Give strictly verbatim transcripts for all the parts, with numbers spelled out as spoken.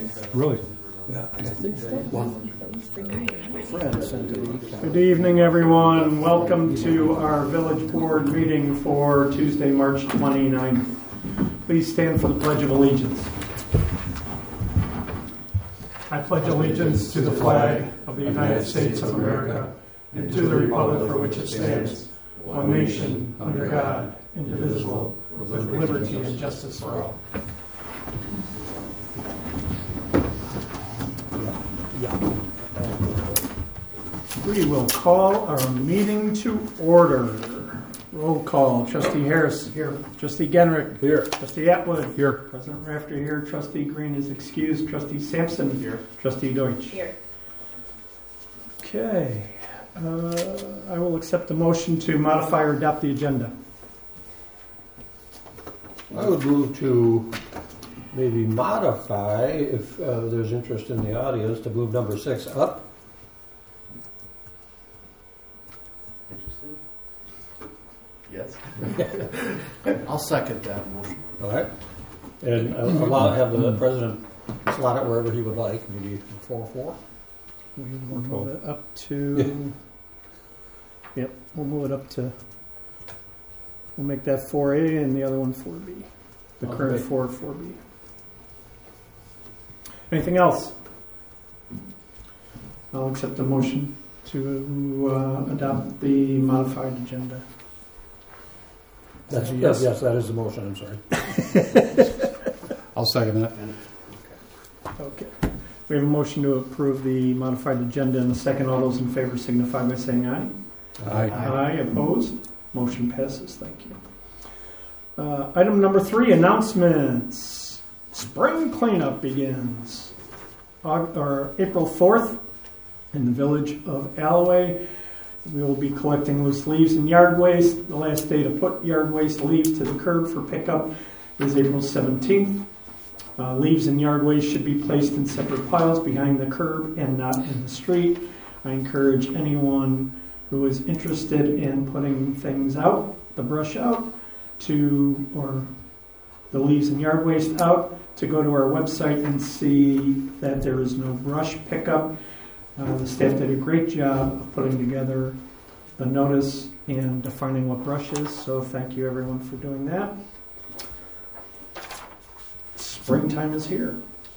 Really? Yeah, I think one friend sent it. Good evening, everyone. Welcome to our village board meeting for Tuesday, March twenty-ninth. Please stand for the Pledge of Allegiance. I pledge allegiance to the flag of the United States of America and to the republic for which it stands, one nation, under God, indivisible, with liberty and justice for all. We will call our meeting to order. Roll call. Trustee Harris. Here. Trustee Genrick. Here. Trustee Atwood. Here. President Rafter here. Trustee Green is excused. Trustee Sampson. Here. Trustee Deutsch. Here. Okay. Uh, I will accept the motion to modify or adopt the agenda. I would move to maybe modify, if uh, there's interest in the audience, to move number six up. Yes. I'll second that motion. All right. And uh, allow, have the president slot it wherever he would like, maybe four four. We will move it up to. Yep, we'll move it up to. We'll make that four A and the other one four B. The All current right. four, four B. Anything else? I'll accept the motion to uh, adopt the modified agenda. That's, Yes. yes. yes, that is the motion, I'm sorry. I'll second that. Okay. We have a motion to approve the modified agenda in the second. All those in favor signify by saying aye. Aye. Aye. Opposed? Motion passes. Thank you. Uh, item number three, announcements. Spring cleanup begins Aug- or April fourth in the village of Alloway. We will be collecting loose leaves and yard waste. The last day to put yard waste leaves to the curb for pickup is April seventeenth. Uh, leaves and yard waste should be placed in separate piles behind the curb and not in the street. I encourage anyone who is interested in putting things out, the brush out, to or the leaves and yard waste out, to go to our website and see that there is no brush pickup. Uh, the staff did a great job of putting together the notice and defining what brush is, so thank you everyone for doing that. Springtime is here.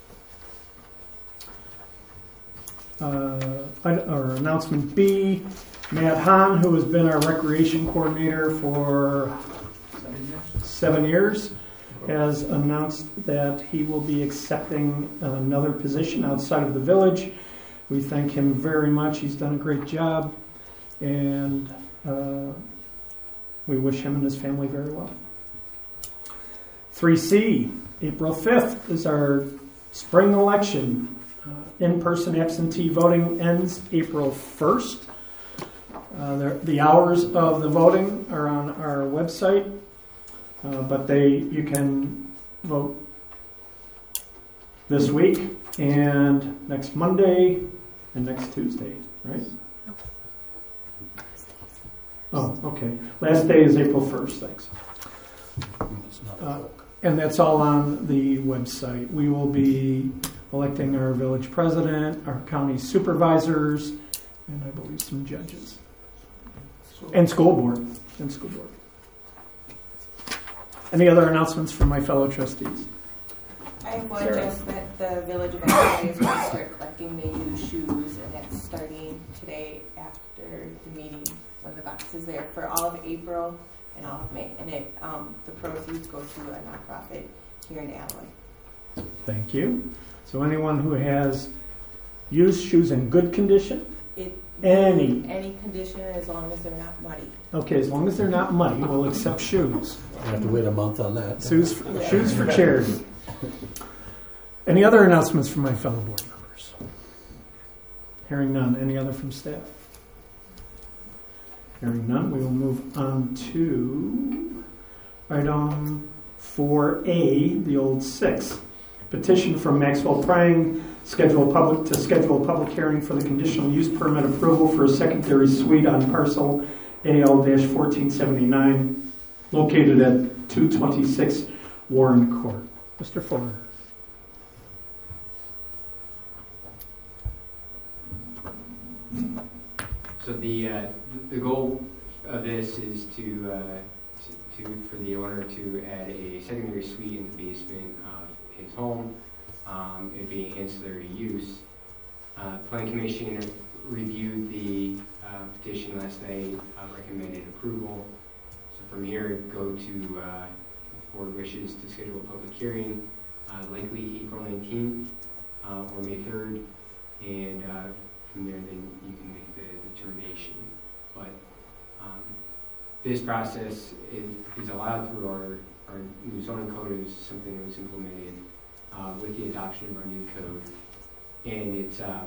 Uh, our announcement B, Matt Hahn, who has been our recreation coordinator for seven years, has announced that he will be accepting another position outside of the village. We thank him very much. He's done a great job, and uh, we wish him and his family very well. three C, April fifth is our spring election. Uh, in-person absentee voting ends April first. Uh, the, the hours of the voting are on our website, uh, but they you can vote this week and next Monday and next Tuesday, right? Oh, okay. Last day is April first, thanks. Uh, and that's all on the website. We will be electing our village president, our county supervisors, and I believe some judges. And school board. And school board. Any other announcements from my fellow trustees? I have one, Sarah. just that the Village of Alloway is going to start collecting the used shoes, and that's starting today after the meeting when the box is there for all of April and all of May. And it um, the proceeds go to a nonprofit here in Alloway. Thank you. So anyone who has used shoes in good condition? It, Any. Any condition as long as they're not muddy. Okay, as long as they're not muddy, we'll accept shoes. I have to wait a month on that. Shoes for, shoes for charity. Any other announcements from my fellow board members? Hearing none. Any other from staff? Hearing none, we will move on to item four A, the old six. Petition from Maxwell Prang, schedule public to schedule a public hearing for the conditional use permit approval for a secondary suite on parcel A L fourteen seventy-nine, located at two twenty-six Warren Court. Mister Fuller. So the uh, the goal of this is to, uh, to, to for the owner to add a secondary suite in the basement of his home. Um, it'd be ancillary use. Uh, Planning Commission reviewed the uh, petition last night, uh, recommended approval. So from here, go to uh, if the board wishes to schedule a public hearing, uh, likely April nineteenth uh, or May third, and uh, from there, then you can make the determination. But um, this process is, is allowed through our, our new zoning code. It was something that was implemented uh, with the adoption of our new code, and it's um,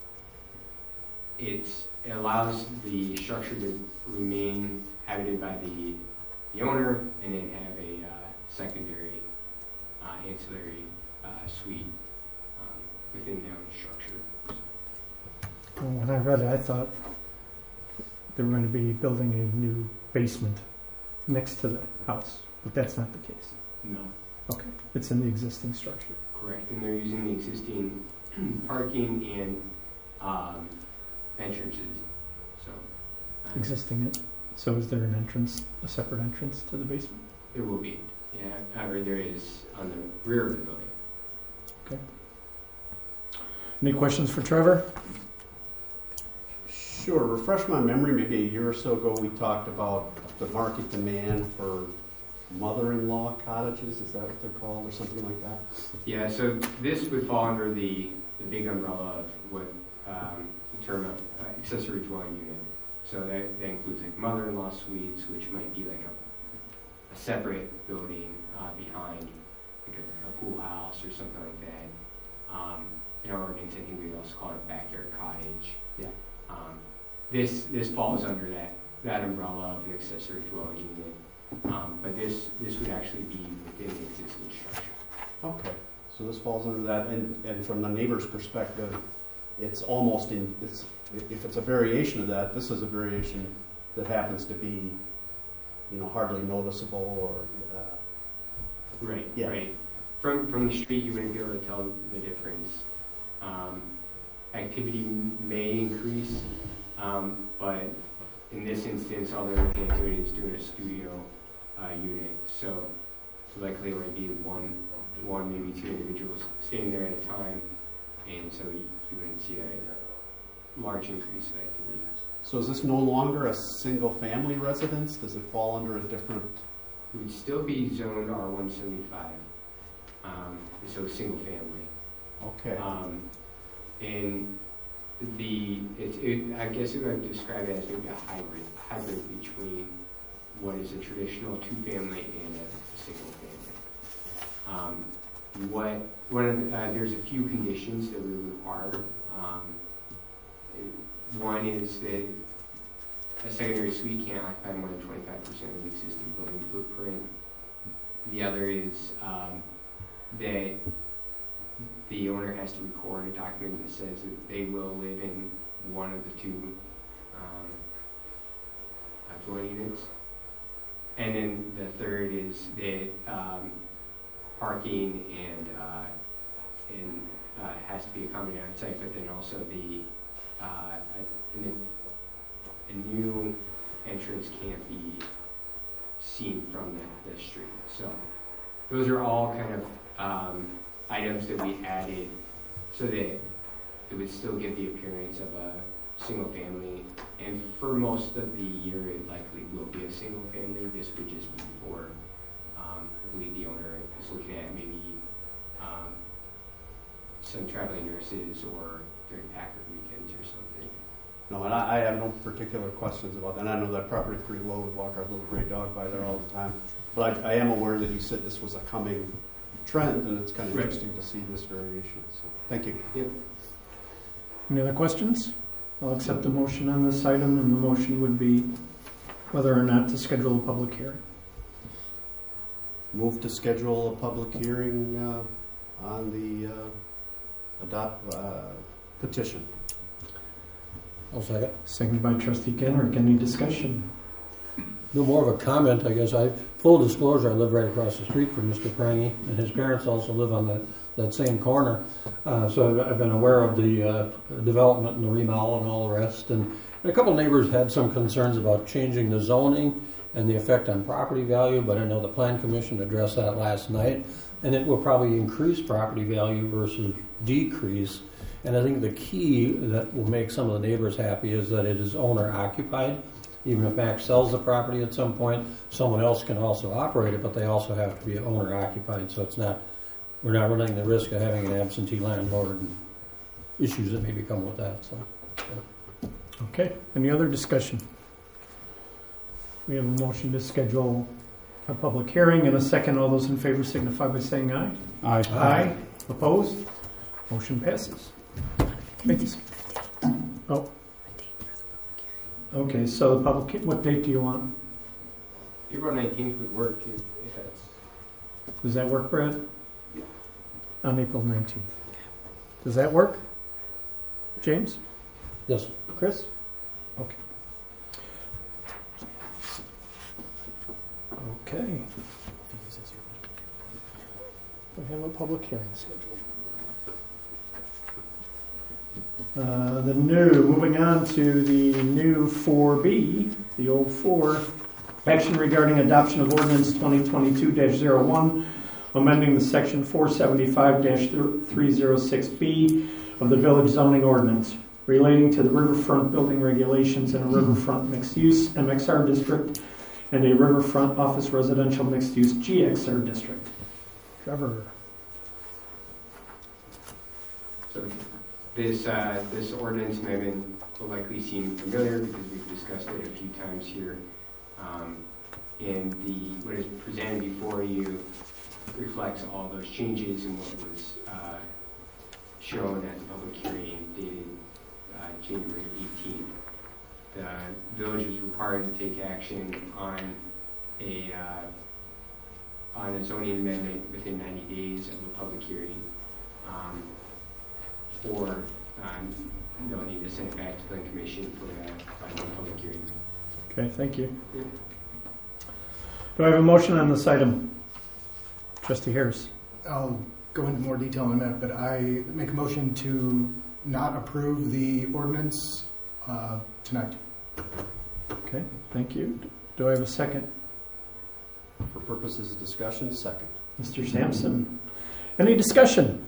it's it allows the structure to remain habited by the the owner, and then have a uh, secondary uh, ancillary uh, suite um, within their own structure. Well, when I read it, I thought they were going to be building a new basement next to the house, but that's not the case. No. Okay, it's in the existing structure. Correct, and they're using the existing parking and um, entrances. So uh, Existing it. So is there an entrance, a separate entrance to the basement? there will be, yeah, or there is on the rear of the building. Any questions for Trevor? Sure. Refresh my memory. Maybe a year or so ago, we talked about the market demand for mother-in-law cottages. Is that what they're called, or something like that? Yeah, so this would fall under the, the big umbrella of what um, the term of uh, accessory dwelling unit. So that, that includes like mother-in-law suites, which might be like a, a separate building uh, behind like a, a pool house or something like that. Um, in our ordinance, I think we also call it a backyard cottage. Yeah. Um, this this falls under that, that umbrella of an accessory dwelling unit. Um, but this this would actually be within the existing structure. Okay. So this falls under that, and, and from the neighbor's perspective, it's almost in. It's if it's a variation of that, this is a variation that happens to be, you know, hardly noticeable or. Uh, right. Yeah. Right. From from the street, you wouldn't be able to tell the difference. Um, activity may increase, um, but in this instance, all they're looking at doing is doing a studio uh, unit. So, so likely it would be one, one maybe two individuals staying there at a time, and so you, you wouldn't see a large increase of activity. so is this no longer a single-family residence? Does it fall under a different? It would still be zoned R one seventy-five, um, so single family. Okay. Um, and the, it, it, I guess it would describe it as maybe a hybrid, hybrid between what is a traditional two-family and a single family. Um, what one of the, uh, there's a few conditions that we require. Um, it, one is that a secondary suite can't occupy more than twenty-five percent of the existing building footprint. The other is um, that the owner has to record a document that says that they will live in one of the two um, dwelling units. And then the third is that um, parking and uh, and uh, has to be accommodated on site, but then also the uh, a, a new entrance can't be seen from the, the street. So those are all kind of um, items that we added so that it would still give the appearance of a single family, and for most of the year it likely will be a single family. This would just be for, um, I believe the owner is looking at maybe um, some traveling nurses or during Packer weekends or something. No, and I, I have no particular questions about that. And I know that property pretty well. We walk our little gray dog by there all the time. But I, I am aware that you said this was a coming trend, and it's kind of Right. interesting to see this variation. So, thank you. Yep. Any other questions? I'll accept the motion on this item, and the motion would be whether or not to schedule a public hearing. Move to schedule a public hearing uh, on the uh, adopt uh, petition. I'll second. Seconded by Trustee Kenrick. Any discussion? No more of a comment, I guess. I full disclosure, I live right across the street from Mister Prangy, and his parents also live on the that same corner. Uh, so I've, I've been aware of the uh, development and the remodel and all the rest. And, and a couple of neighbors had some concerns about changing the zoning and the effect on property value, but I know the Plan Commission addressed that last night, and it will probably increase property value versus decrease. And I think the key that will make some of the neighbors happy is that it is owner occupied. Even if Max sells the property at some point, someone else can also operate it, but they also have to be owner occupied. So it's not, we're not running the risk of having an absentee landlord and issues that maybe come with that. So, yeah. Okay. Any other discussion? We have a motion to schedule a public hearing and a second. All those in favor signify by saying aye. Aye. Aye. Opposed? Motion passes. Thank you. Oh. Okay, so the public, what date do you want? April nineteenth would work if, if that's. Does that work, Brad? Yeah. On April nineteenth. Does that work? James? Yes. Chris? Okay. Okay. We have a public hearing scheduled. Uh, the new, moving on to the new four B, the old four, action regarding adoption of ordinance twenty twenty-two dash oh one, amending the section four seventy-five dash three oh six B of the village zoning ordinance relating to the riverfront building regulations in a riverfront mixed-use M X R district and a riverfront office residential mixed-use G X R district. Trevor. So this uh, this ordinance amendment will likely seem familiar because we've discussed it a few times here. Um, and the what is presented before you reflects all those changes and what was uh, shown at the public hearing dated uh, January eighteenth. The village is required to take action on a uh, on a zoning amendment within ninety days of a public hearing, um, or um, they'll need to send it back to the Plan Commission for a final public hearing. Okay, thank you. Yeah. Do I have a motion on this item? Trustee Harris. I'll go into more detail on that, but I make a motion to not approve the ordinance uh, tonight. Okay, thank you. Do I have a second? For purposes of discussion, second. Mister Sampson. Any discussion?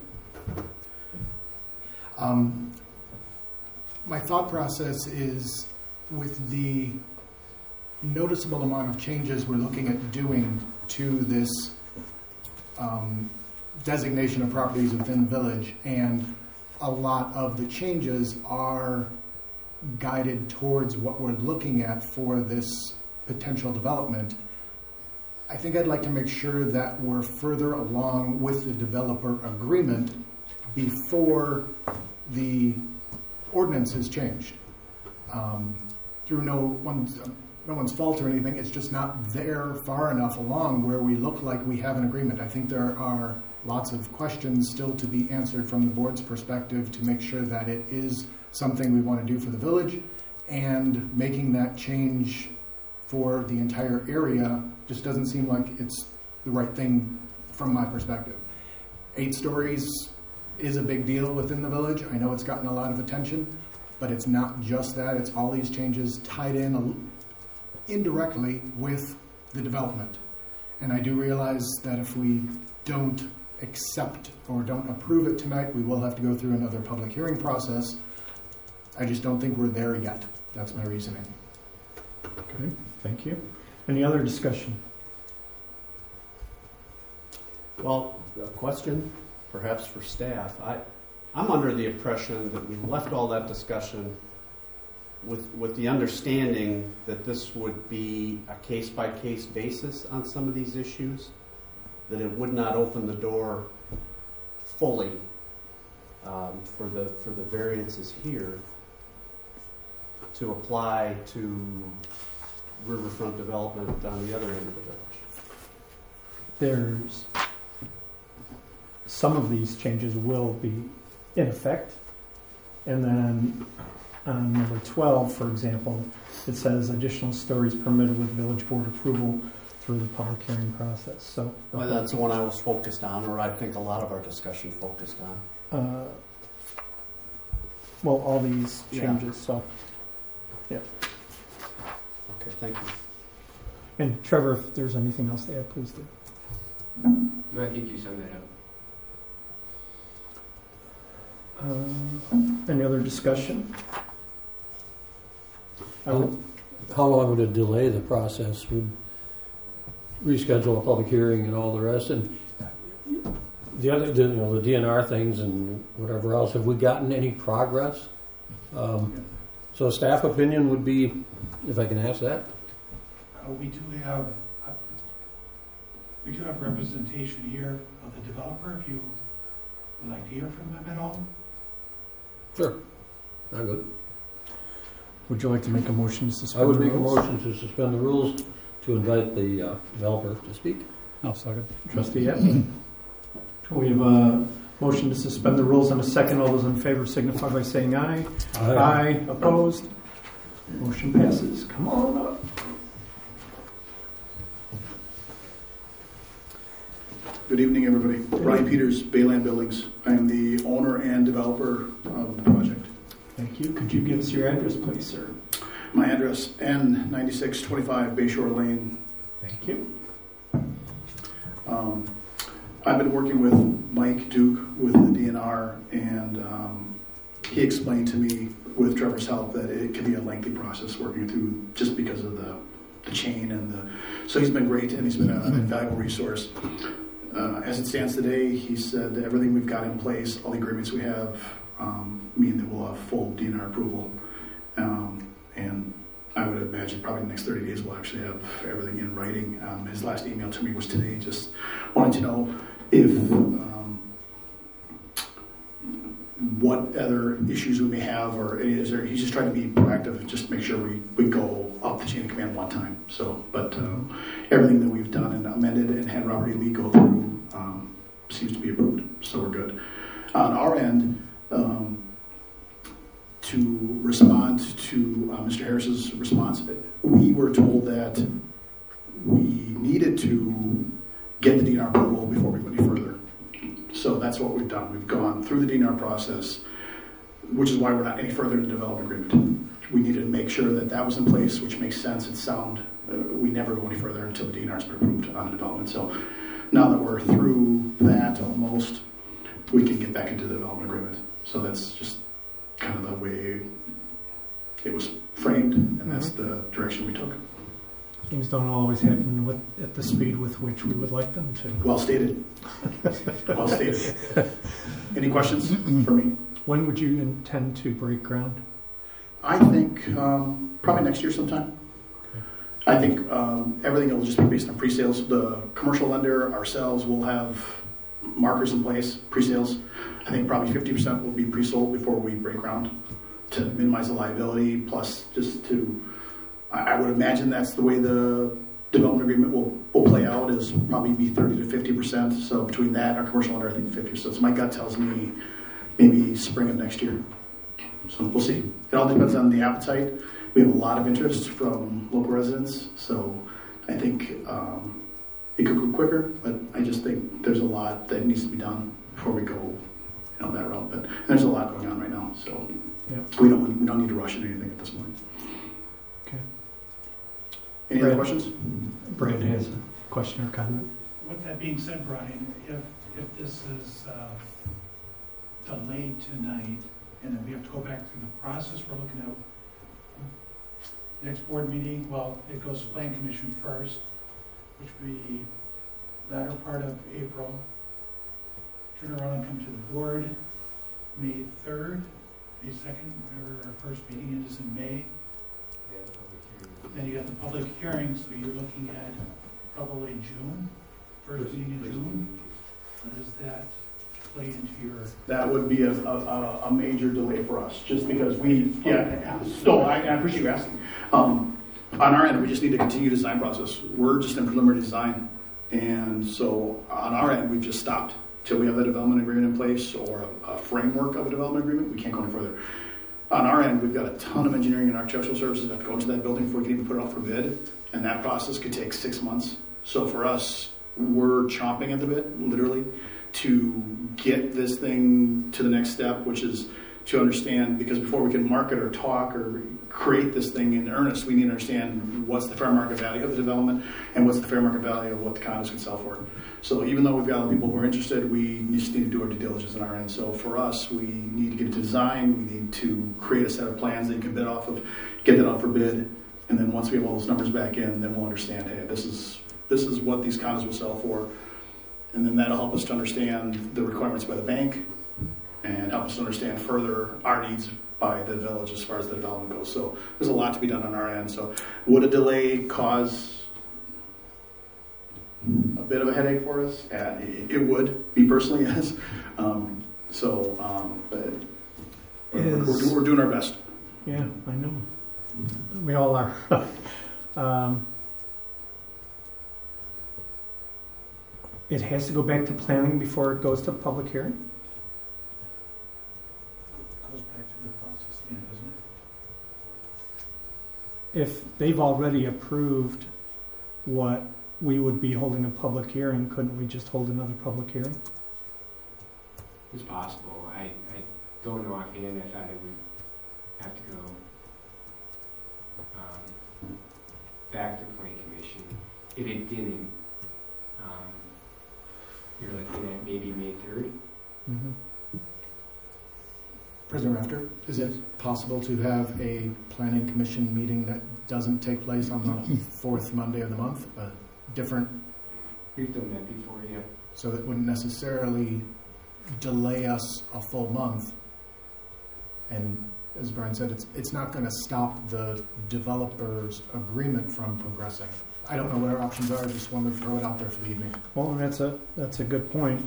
Um, my thought process is with the noticeable amount of changes we're looking at doing to this um, designation of properties within the village, and a lot of the changes are guided towards what we're looking at for this potential development. I think I'd like to make sure that we're further along with the developer agreement before the ordinance has changed. Um, through no one's, no one's fault or anything, it's just not there far enough along where we look like we have an agreement. I think there are lots of questions still to be answered from the board's perspective to make sure that it is something we want to do for the village, and making that change for the entire area just doesn't seem like it's the right thing from my perspective. Eight stories is a big deal within the village. I know it's gotten a lot of attention, but it's not just that. It's all these changes tied in indirectly with the development. And I do realize that if we don't accept or don't approve it tonight, we will have to go through another public hearing process. I just don't think we're there yet. That's my reasoning. Okay, thank you. Any other discussion? Well, a question perhaps for staff. I, I'm under the impression that we left all that discussion with, with the understanding that this would be a case-by-case basis on some of these issues, that it would not open the door fully um, for the for the variances here to apply to riverfront development on the other end of the village. There's some of these changes will be in effect, and then on number twelve, for example, it says additional stories permitted with village board approval through the public hearing process. So Well, that's the one I was focused on, or I think a lot of our discussion focused on. uh, well, all these Yeah. changes. So, Okay, thank you. and Trevor, if there's anything else to add, please do. No, I think you summed that up. Uh, any other discussion? I would, How long would it delay the process? Would reschedule a public hearing and all the rest? And the other, the, you know, the D N R things and whatever else. Have we gotten any progress? Um, so, staff opinion would be, if I can ask that. Uh, we do have, uh, we do have representation here of the developer, if you would like to hear from them at all. Sure, I'm good. would you like to make a motion to suspend I would the make a rules? motion to suspend the rules to invite the uh, developer to speak. I'll second. Trustee Yett. We have a motion to suspend the rules and a second. All those in favor signify by saying aye. Aye. Opposed? Motion passes. Come on up. Good evening, everybody. Brian Peters, Bayland Buildings. I am the owner and developer of the project. Thank you. Could you give us your address, please, sir? My address, N ninety-six twenty-five Bayshore Lane. Thank you. Um, I've been working with Mike Duke with the D N R, and um, he explained to me, with Trevor's help, that it can be a lengthy process working through just because of the, the chain and the. So he's been great, and he's been an invaluable resource. Uh, as it stands today, he said that everything we've got in place, all the agreements we have, um, mean that we'll have full D N R approval. Um, and I would imagine probably in the next thirty days we'll actually have everything in writing. Um, his last email to me was today, just wanted to know if um, what other issues we may have, or is there, he's just trying to be proactive and just make sure we, we go up the chain of command one time. So, but um, everything that we've done and amended and had Robert E. Lee go through um, seems to be approved, so we're good. On our end, um, to respond to uh, Mister Harris's response, we were told that we needed to get the D N R approval before we went any further. So that's what we've done. We've gone through the D N R process, which is why we're not any further in the development agreement. We needed to make sure that that was in place, which makes sense. It's sound. Uh, we never go any further until the D N R has been approved on the development. So now that we're through that almost, we can get back into the development agreement. So that's just kind of the way it was framed, and that's the direction we took. Things don't always happen with, at the speed with which we would like them to. Well stated. Well stated. Any questions for me? When would you intend to break ground? I think um, probably next year sometime. I think um, everything will just be based on pre-sales. The commercial lender, ourselves, will have markers in place, pre-sales. I think probably fifty percent will be pre-sold before we break ground to minimize the liability, plus just to, I would imagine that's the way the development agreement will, will play out, is probably be thirty to fifty percent. So between that, our commercial lender, I think fifty percent. So my gut tells me maybe spring of next year. So we'll see. It all depends on the appetite. We have a lot of interest from local residents, so I think um, it could go quicker, but I just think there's a lot that needs to be done before we go, you know, that route. But there's a lot going on right now, so Yep. we don't we don't need to rush into anything at this point. Okay. Any Brad. other questions? Brad has a question or comment. With that being said, Brian, if, if this is uh, delayed tonight, and then we have to go back through the process, we're looking at next board meeting, well, it goes to Plan Commission first, which would be latter part of April. Turn around and come to the board May third, May second, whatever our first meeting is in May. Then you got the public hearing, so you're looking at probably June, first meeting in June. How does that play into your? That would be a, a, a major delay for us, just because we, yeah, no, I, I appreciate you asking. Um, on our end, we just need to continue the design process. We're just in preliminary design, and so on our end, we've just stopped till we have the development agreement in place or a, a framework of a development agreement. We can't go any further. On our end, we've got a ton of engineering and architectural services that have to go into that building before we can even put it out for bid, and that process could take six months. So for us, we're chomping at the bit, literally, to get this thing to the next step, which is to understand, because before we can market or talk or create this thing in earnest, we need to understand what's the fair market value of the development and what's the fair market value of what the condos can sell for. So even though we've got other people who are interested, we just need to do our due diligence on our end. So for us, we need to get it to design, we need to create a set of plans that you can bid off of, get that out for bid, and then once we have all those numbers back in, then we'll understand, hey, this is this is what these condos will sell for. And then that'll help us to understand the requirements by the bank and help us to understand further our needs by the village as far as the development goes. So there's a lot to be done on our end. So would a delay cause a bit of a headache for us? Uh, it, it would, me personally, yes. Um, so um, but we're, we're, we're doing our best. Yeah, I know. We all are. um, it has to go back to planning before it goes to public hearing? Goes back to the process again, doesn't it? If they've already approved what we would be holding a public hearing, couldn't we just hold another public hearing? It's possible. I, I don't know offhand. I thought it would have to go um, back to planning commission. If it didn't, um, you're looking at maybe May third. Mm-hmm. President Rafter, is it possible to have a planning commission meeting that doesn't take place on the fourth Monday of the month, a different, We've done that before, yeah. so that wouldn't necessarily delay us a full month? And as Brian said, it's it's not going to stop the developer's agreement from progressing. I don't know what our options are. I just wanted to throw it out there for the evening. Well, that's a that's a good point.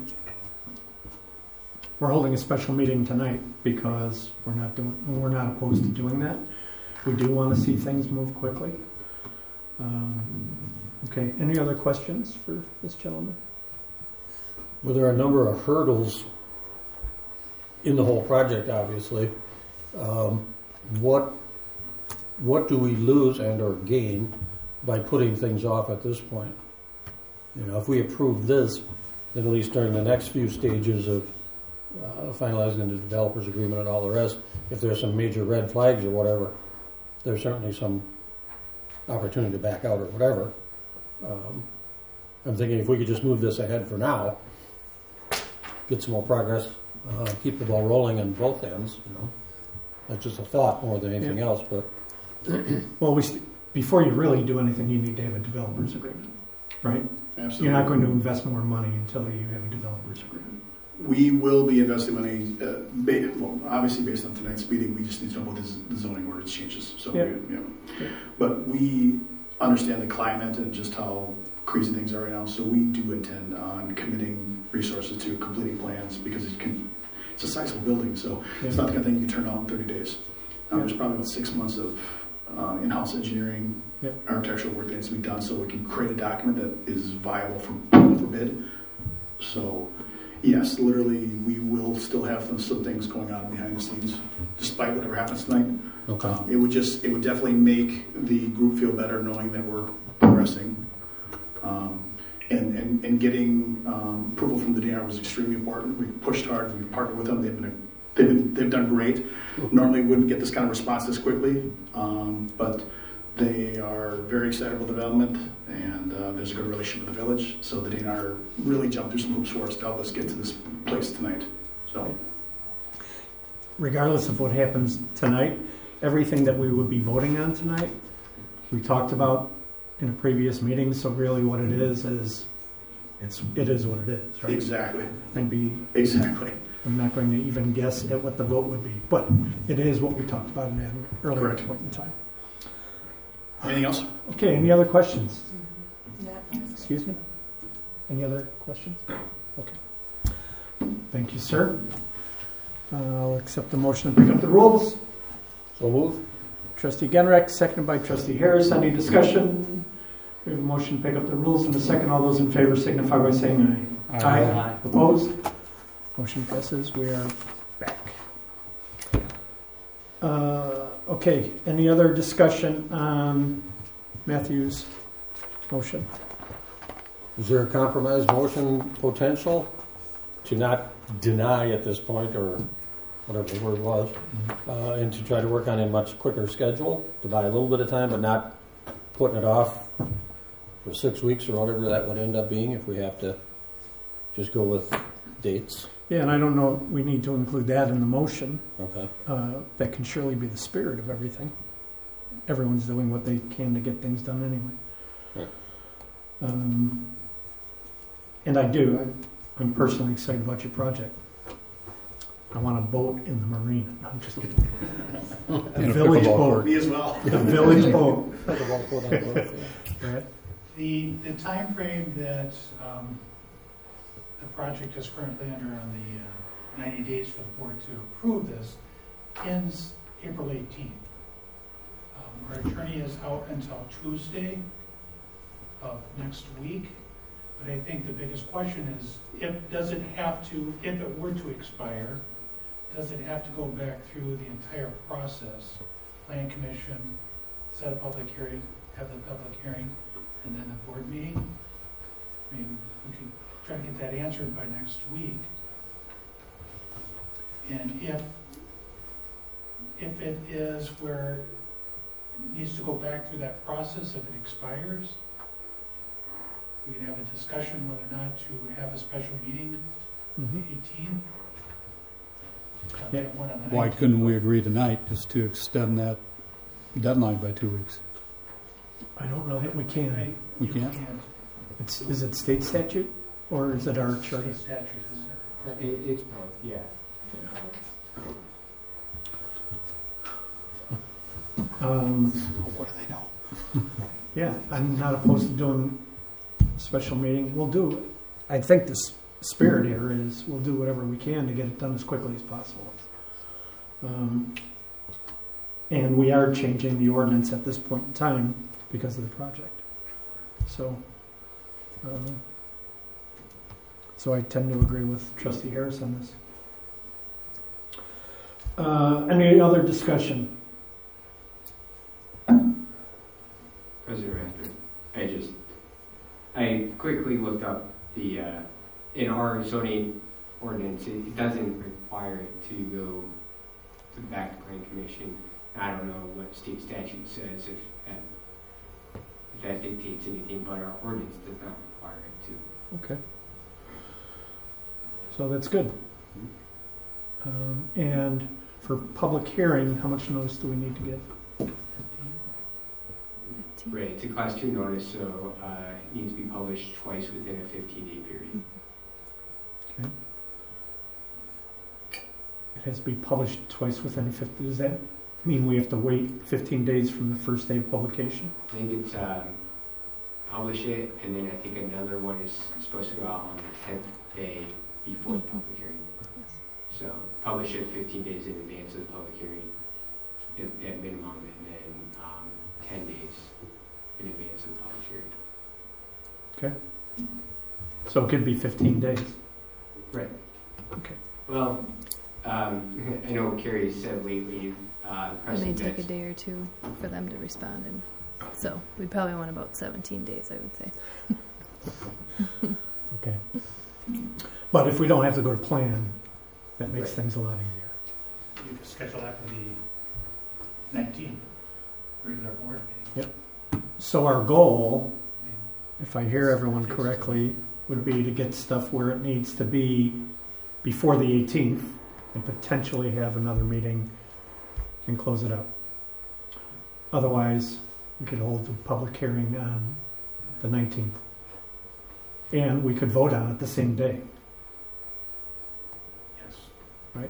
We're holding a special meeting tonight because we're not doing we're not opposed to doing that. We do want to see things move quickly. Um, okay. Any other questions for this gentleman? Well, there are a number of hurdles in the whole project, obviously. Um, what what do we lose and or gain by putting things off at this point? You know, if we approve this, then at least during the next few stages of uh, finalizing the developer's agreement and all the rest, if there's some major red flags or whatever, there's certainly some opportunity to back out or whatever. Um, I'm thinking if we could just move this ahead for now, get some more progress, uh, keep the ball rolling on both ends, you know. That's just a thought more than anything Yeah. else, but Well, we st- before you really do anything, you need to have a developer's agreement, right? Absolutely. You're not going to invest more money until you have a developer's agreement. We will be investing money, uh, ba- well, obviously based on tonight's meeting, we just need to know about the, z- the zoning ordinance changes. So, Yeah. we, you know. Yeah. But we understand the climate and just how crazy things are right now, so we do intend on committing resources to completing plans because it can, it's a sizable building, so it's not the kind of thing you can turn out in thirty days. Um, Yeah. There's probably about six months of uh, in-house engineering, Yeah. architectural work that needs to be done so we can create a document that is viable for, for bid. So, yes, literally, we will still have some, some things going on behind the scenes, despite whatever happens tonight. okay. Um, it would just, it would definitely make the group feel better knowing that we're progressing. Um, and, and, and getting um, approval from the D N R was extremely important. We pushed hard. We've partnered with them. They've been, a, they've been, they've done great. Normally, wouldn't get this kind of response this quickly, um, but they are very excited about development, and uh, there's a good relationship with the village. So the D N R really jumped through some hoops for us to help us get to this place tonight. So, Regardless of what happens tonight, everything that we would be voting on tonight, we talked about in a previous meeting. So really, what it is is it's it is what it is, right? exactly, I'd be exactly. I'm not going to even guess at what the vote would be, but it is what we talked about in that earlier Correct. point in time. Anything else? Okay. Any other questions? Not- Excuse me? Any other questions? Okay. Thank you, sir. Uh, I'll accept the motion to pick up the rules. So move. Trustee Genrich, seconded by Trustee Harris. Any discussion? We have a motion to pick up the rules in a second. All those in favor signify by saying aye. Aye. Opposed? Motion passes. We are back. Uh, okay. Any other discussion on Matthew's motion? Is there a compromise motion potential to not deny at this point, or whatever the word was, uh, and to try to work on a much quicker schedule, to buy a little bit of time, but not putting it off for six weeks or whatever that would end up being if we have to just go with dates? Yeah, and I don't know, we need to include that in the motion. Okay. Uh, that can surely be the spirit of everything. Everyone's doing what they can to get things done anyway. Right. Um, and I do. I, I'm personally excited about your project. I want a boat in the marina. No, I'm just kidding. A village boat. Me as well. A village boat. Right. The, the timeframe that um, the project is currently under on the uh, ninety days for the board to approve this ends April eighteenth. Um, our attorney is out until Tuesday of next week, but I think the biggest question is, if does it have to, if it were to expire, does it have to go back through the entire process? Plan commission, set a public hearing, have the public hearing, and then the board meeting? I mean, we could try to get that answered by next week. And if if it is where it needs to go back through that process, if it expires, we can have a discussion whether or not to have a special meeting Mm-hmm. eighteen. Yeah. Why couldn't we agree tonight just to extend that deadline by two weeks? I don't know that we can. We can't? It's, is it state statute or is it our charter? State statute, is it? It, it's both, yeah. Um, What do they know? yeah, I'm not opposed to doing a special meeting. We'll do it. I think the s- spirit here is we'll do whatever we can to get it done as quickly as possible. Um, and we are changing the ordinance at this point in time because of the project. So, um, so I tend to agree with Trustee Harris on this. Uh, any other discussion? President Rafter, I just, I quickly looked up the, uh, in our zoning ordinance, it it doesn't require it to go to back to planning commission. I don't know what state statute says if that, if that dictates anything, but our ordinance does not require it to. Okay. So that's good. Um, and for public hearing, how much notice do we need to get? Right, it's a class two notice, so uh, it needs to be published twice within a fifteen day period. Okay. It has to be published twice within fifty. Does that mean we have to wait fifteen days from the first day of publication? I think it's um, publish it, and then I think another one is supposed to go out on the tenth day before the public hearing. So publish it fifteen days in advance of the public hearing at, at minimum, and then um, ten days in advance of the public hearing. Okay. So it could be fifteen days. Right. Okay. Well, um, I know Carrie said lately, uh, It may President take a Betts- day or two for them to respond, and so we'd probably want about seventeen days, I would say. Okay. But if we don't have to go to plan, that makes Right. things a lot easier. You could schedule that for the nineteenth, regular board meeting. So our goal, I mean, if I hear everyone correctly, would be to get stuff where it needs to be before the eighteenth and potentially have another meeting and close it out. Otherwise, we could hold the public hearing on the nineteenth. And we could vote on it the same day. Yes.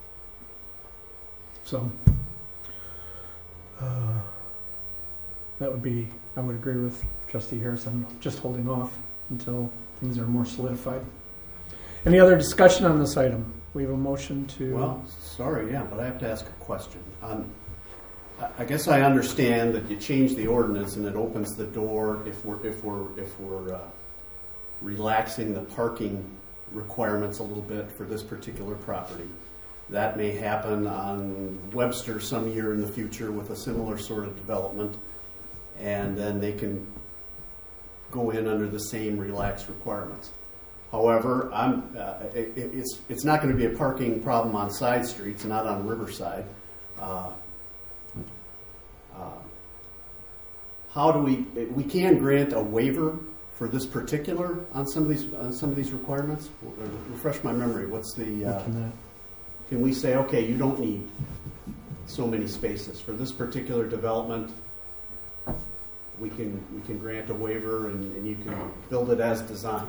So uh, that would be, I would agree with Trustee Harrison, just holding off until things are more solidified. Any other discussion on this item? We have a motion to... Well, sorry, yeah, but I have to ask a question. Um, I- I guess I understand that you change the ordinance and it opens the door if we're if we're if we're uh, relaxing the parking requirements a little bit for this particular property. That may happen on Webster some year in the future with a similar sort of development, and then they can go in under the same relaxed requirements. However, I'm, uh, it, it's, it's not going to be a parking problem on side streets, not on Riverside. Uh, uh, how do we, we can grant a waiver for this particular, on some of these, on some of these requirements? Refresh my memory, what's the, uh, can we say, okay, you don't need so many spaces for this particular development? We can, we can grant a waiver and, and you can build it as designed.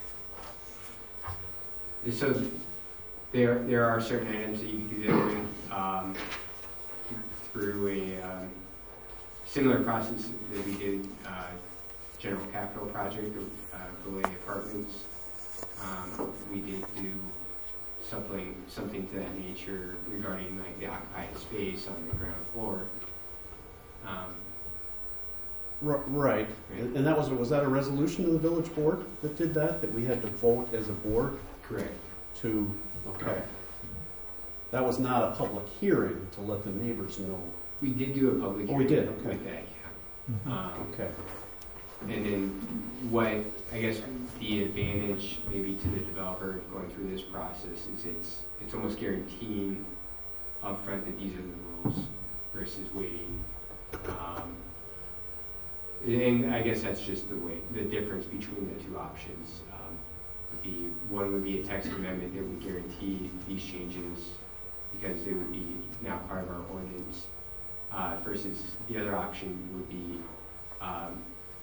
So there, there are certain items that you can do that with, um, through a um, similar process that we did uh, general capital project of uh, Galay Apartments. Um, we did do something, something to that nature regarding like the occupied space on the ground floor. Um, R- right, and, and that was was that a resolution of the village board that did that? That we had to vote as a board? Correct. To, okay. That was not a public hearing to let the neighbors know. We did do a public Oh, hearing we did, okay. with that, yeah. Mm-hmm. Um, Okay. And then what, I guess, the advantage maybe to the developer going through this process is it's it's almost guaranteeing upfront that these are the rules versus waiting. Um, and I guess that's just the way, the difference between the two options. Um, would be one would be a text amendment that would guarantee these changes because they would be now part of our ordinance. Uh, versus the other option would be um,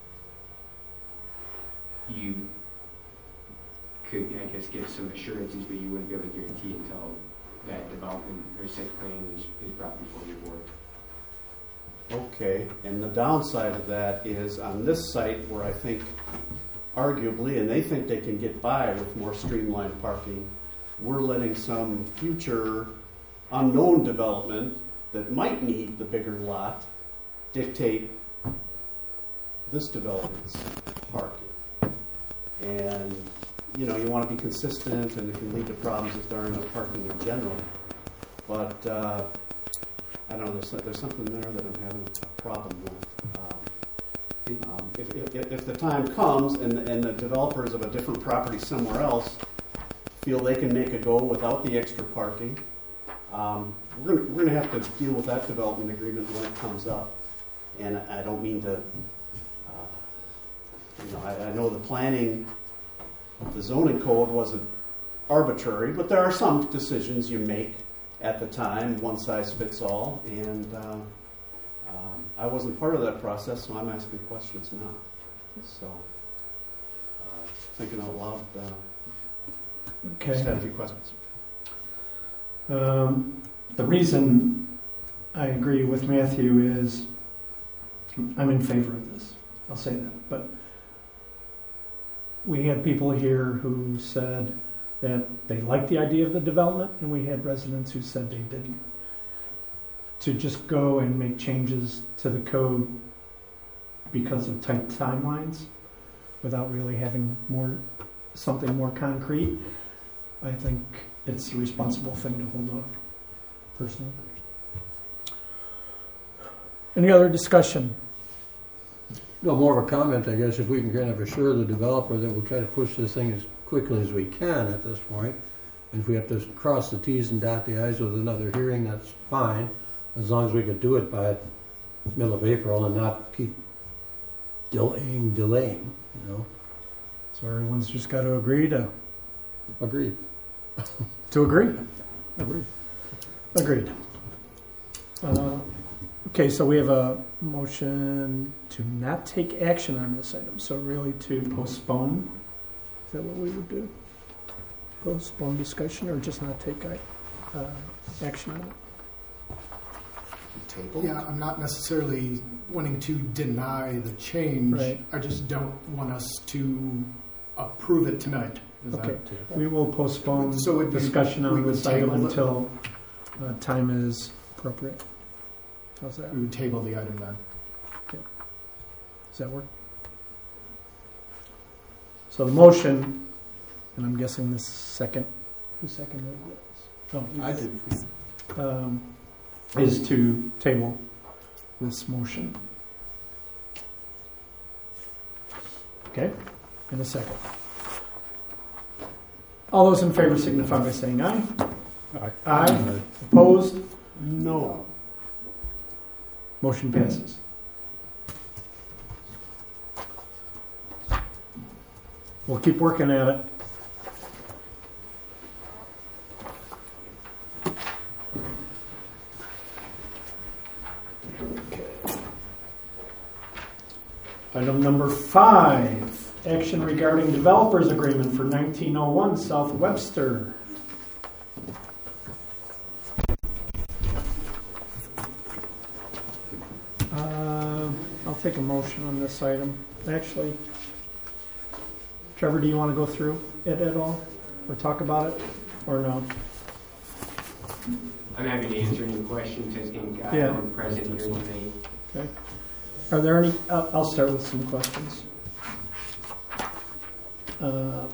you could, I guess, give some assurances, but you wouldn't be able to guarantee until that development or site plan is, is brought before your board. Okay, and the downside of that is on this site where I think arguably, and they think they can get by with more streamlined parking, we're letting some future unknown development that might need the bigger lot dictate this development's parking. And, you know, you want to be consistent and it can lead to problems if there aren't enough parking in general. But, uh, I don't know, there's, there's something there that I'm having a problem with. Um, um, if, if, if the time comes and, and the developers of a different property somewhere else feel they can make a go without the extra parking, um, we're going we're to have to deal with that development agreement when it comes up. And I don't mean to, uh, you know, I, I know the planning, the zoning code wasn't arbitrary, but there are some decisions you make at the time, one size fits all, and uh, um, I wasn't part of that process, so I'm asking questions now. So, uh, thinking out loud, uh, Okay. just had a few questions. Um, the reason I agree with Matthew is I'm in favor of this. I'll say that. But we had people here who said that they liked the idea of the development, and we had residents who said they didn't. To just go and make changes to the code because of tight timelines without really having more something more concrete, I think it's a responsible thing to hold up, personally. Any other discussion? No, more of a comment, I guess, if we can kind of assure the developer that we'll try to push this thing as quickly as we can at this point. And if we have to cross the T's and dot the I's with another hearing, that's fine, as long as we could do it by middle of April and not keep delaying, delaying, you know. So everyone's just got to agree to Agreed. to agree. Agreed. Agreed. Uh, okay, so we have a motion to not take action on this item. So really to postpone. Is that what we would do? Postpone discussion or just not take uh, action on it? Table? Yeah, I'm not necessarily wanting to deny the change. Right. I just don't want us to approve it tonight. Is Okay. that- We will postpone So it'd be- discussion we on would this item table it. until uh, time is appropriate. How's that? We would table the item then. Does that work? So the motion, and I'm guessing this second, who seconded it? Oh, I did. um, is to table this motion. Okay, in a second. All those in favor signify by saying aye. Aye. Aye. Opposed? No. Motion passes. We'll keep working at it. Item number five, action regarding developers agreement for nineteen oh one South Webster. Uh, I'll take a motion on this item. Actually, Trevor, do you want to go through it at all? Or talk about it? Or no? I'm happy to answer any questions. I think uh, Yeah. I'm present here tonight. Okay. Are there any? Uh, I'll start with some questions. Uh,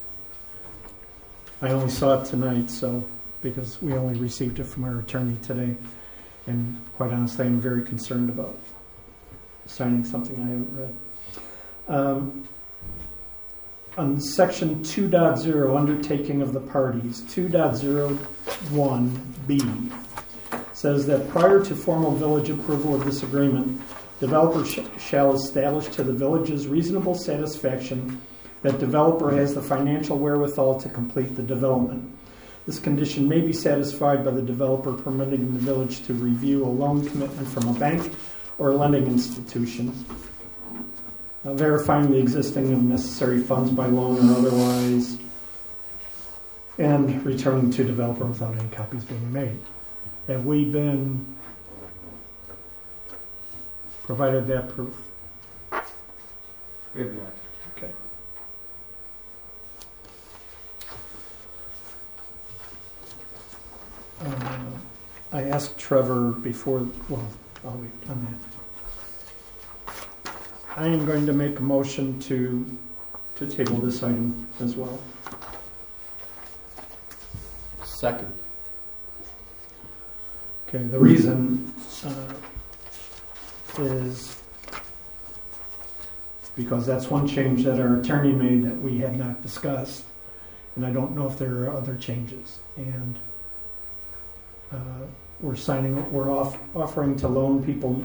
I only saw it tonight, so because we only received it from our attorney today, and quite honestly, I'm very concerned about signing something I haven't read. Um, on section two point oh, undertaking of the parties, two point oh one B says that prior to formal village approval of this agreement, developer sh- shall establish to the village's reasonable satisfaction that developer has the financial wherewithal to complete the development. This condition may be satisfied by the developer permitting the village to review a loan commitment from a bank or a lending institution, uh, verifying the existing of necessary funds by loan or otherwise, and returning to developer without any copies being made. Have we been provided that proof? We have not. Okay. Uh, I asked Trevor before, well, I'll wait on that. I am going to make a motion to to table this item as well. Second. Okay, the reason uh, is because that's one change that our attorney made that we had not discussed, and I don't know if there are other changes. And uh, we're signing, we're off, offering to loan people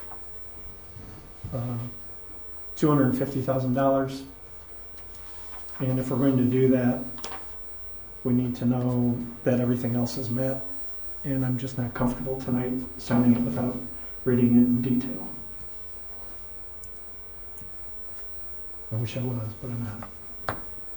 uh, two hundred fifty thousand dollars, and if we're going to do that, we need to know that everything else is met. And I'm just not comfortable tonight signing it without reading it in detail. I wish I was, but I'm not.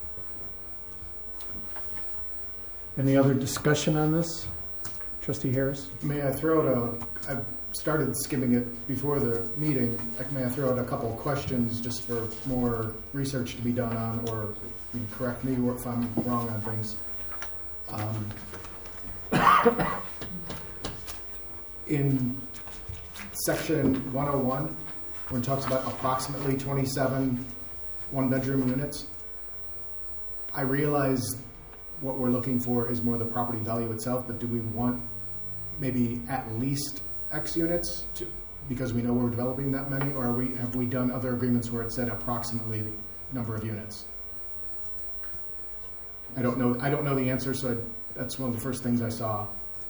Any other discussion on this? Trustee Harris? May I throw out a, I started skimming it before the meeting. May I throw out a couple of questions just for more research to be done on, or you can correct me if I'm wrong on things. Um, in section one oh one, when it talks about approximately twenty-seven one-bedroom units, I realize what we're looking for is more the property value itself, but do we want maybe at least X units to, because we know we're developing that many, or are we, have we done other agreements where it said approximately the number of units? I don't know. I don't know the answer, so I, that's one of the first things I saw.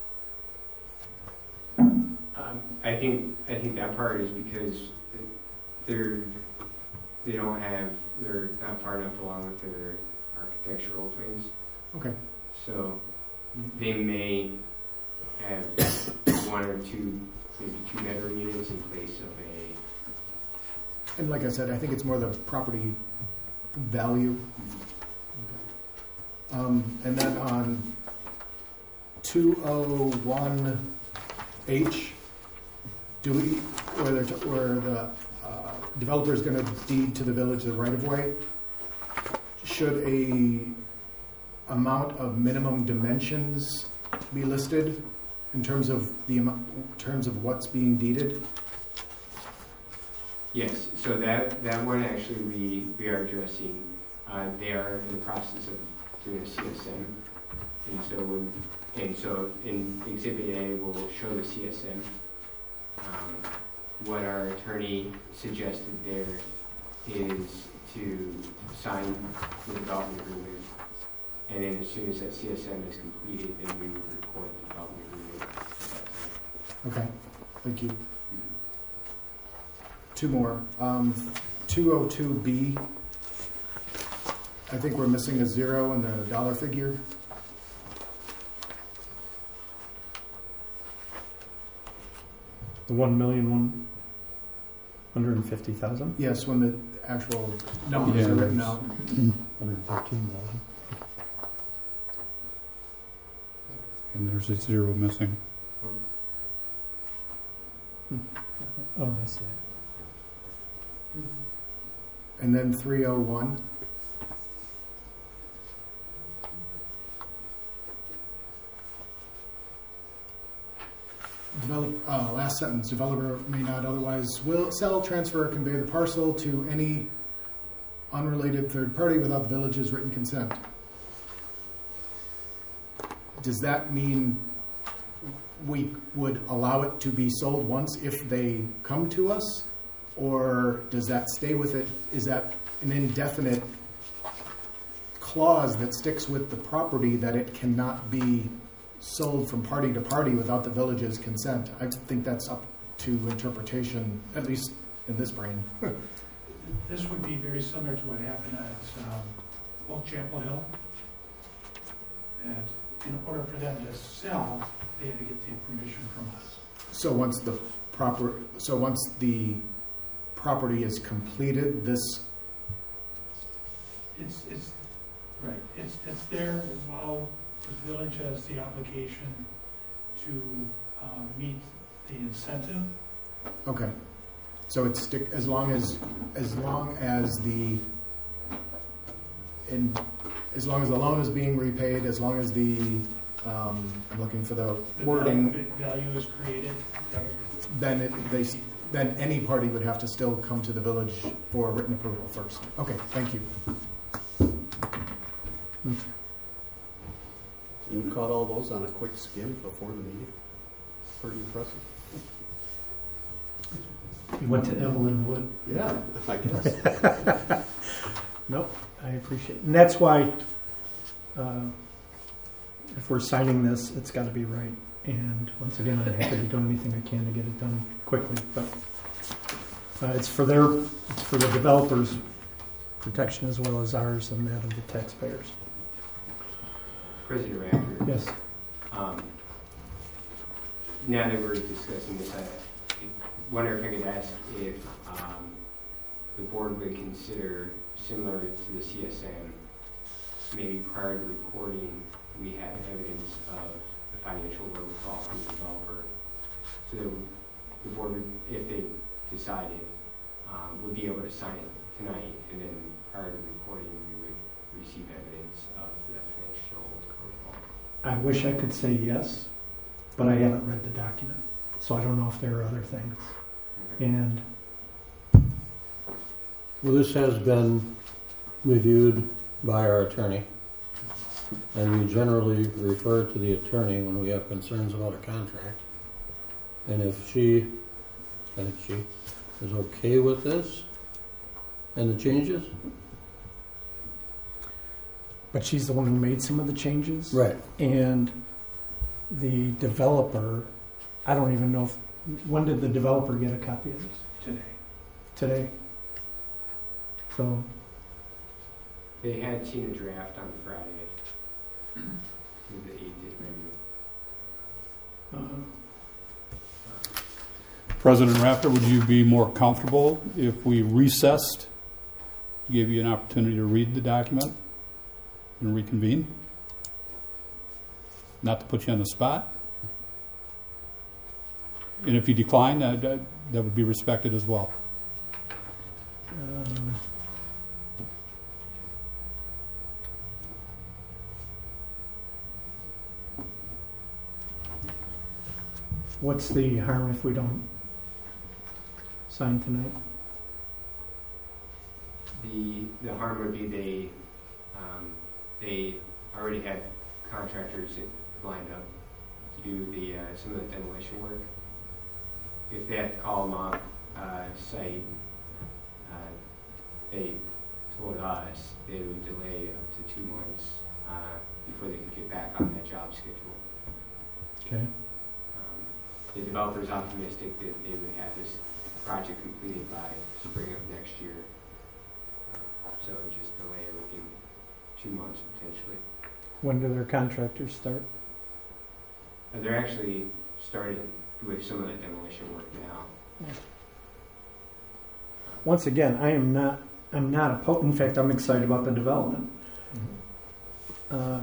Um, I think I think that part is because they're they don't have they're not far enough along with their architectural plans. Okay. So they may have one or two, maybe two bedroom units in place of a. And like I said, I think it's more the property value. Um, and then on two oh one H, do we, where, they're t- where the uh, developer is going to deed to the village the right of way, should a amount of minimum dimensions be listed in terms of the amount, in terms of what's being deeded? Yes, so that that one actually we we are addressing. Uh, they are in the process of doing a C S M, and so when, and so in Exhibit A we'll show the C S M. Um, what our attorney suggested there is to sign the development agreement, and then as soon as that C S M is completed, then we would record the development agreement at that time. Okay, thank you. Two more. Um, two oh two B, I think we're missing a zero in the dollar figure. The one million one hundred and fifty thousand. Yes, when the actual numbers Yeah. are written out. one hundred fifteen thousand. And there's a zero missing. Oh, I see. And then three oh one. Develop, uh, last sentence, developer may not otherwise will sell, transfer, or convey the parcel to any unrelated third party without the village's written consent. Does that mean we would allow it to be sold once if they come to us? Or does that stay with it? Is that an indefinite clause that sticks with the property that it cannot be sold from party to party without the village's consent? I think that's up to interpretation, at least in this brain. This would be very similar to what happened at um, Old Chapel Hill. That in order for them to sell, they had to get the permission from us. So once the proper, so once the property is completed, this It's, it's, right, it's, it's there while the village has the obligation to um, meet the incentive. okay. So it's stick as long as as long as the in as long as the loan is being repaid, as long as the um, I'm looking for the The wording. value, value is created. Then it, they then any party would have to still come to the village for written approval first. Okay, thank you. You caught all those on a quick skim before the meeting. Pretty impressive. You went to Evelyn Wood. Yeah, I guess. Nope, I appreciate it. And that's why uh, if we're signing this, it's got to be right. And once again, I'm happy to do anything I can to get it done quickly. But uh, it's for their, it's for the developers' protection as well as ours and that of the taxpayers. President Rafter. Yes. Um, now that we're discussing this, I wonder if I could ask if um, the board would consider, similar to the C S M, maybe prior to recording, we have evidence of the financial wherewithal from the developer, so that the board, would, if they decided, um, would be able to sign it tonight, and then prior to recording, we would receive evidence of that financial wherewithal. I wish I could say yes, but I haven't read the document, so I don't know if there are other things. Okay. And Well, this has been reviewed by our attorney, and we generally refer to the attorney when we have concerns about a contract. And if she, I think she is okay with this and the changes, but she's the one who made some of the changes. right? And the developer, I don't even know if, when did the developer get a copy of this? Today. Today? So, They had seen a draft on Friday. With the eight did review. uh, President Rafter, would you be more comfortable if we recessed, gave you an opportunity to read the document and reconvene? Not to put you on the spot. And if you decline, that, that that would be respected as well. um, what's the harm if we don't sign tonight? The the harm would be they um, they already had contractors lined up to do the uh, some of the demolition work. If they have to call them up, uh, site, uh, they told us they would delay up to two months uh, before they could get back on that job schedule. Okay. Um, the developer's optimistic that they would have this project completed by spring of next year. So it would just delay everything two months potentially. When do their contractors start? Uh, they're actually starting with some of the demolition work now. Once again, I am not. I'm not opposed. In fact, I'm excited about the development. Uh,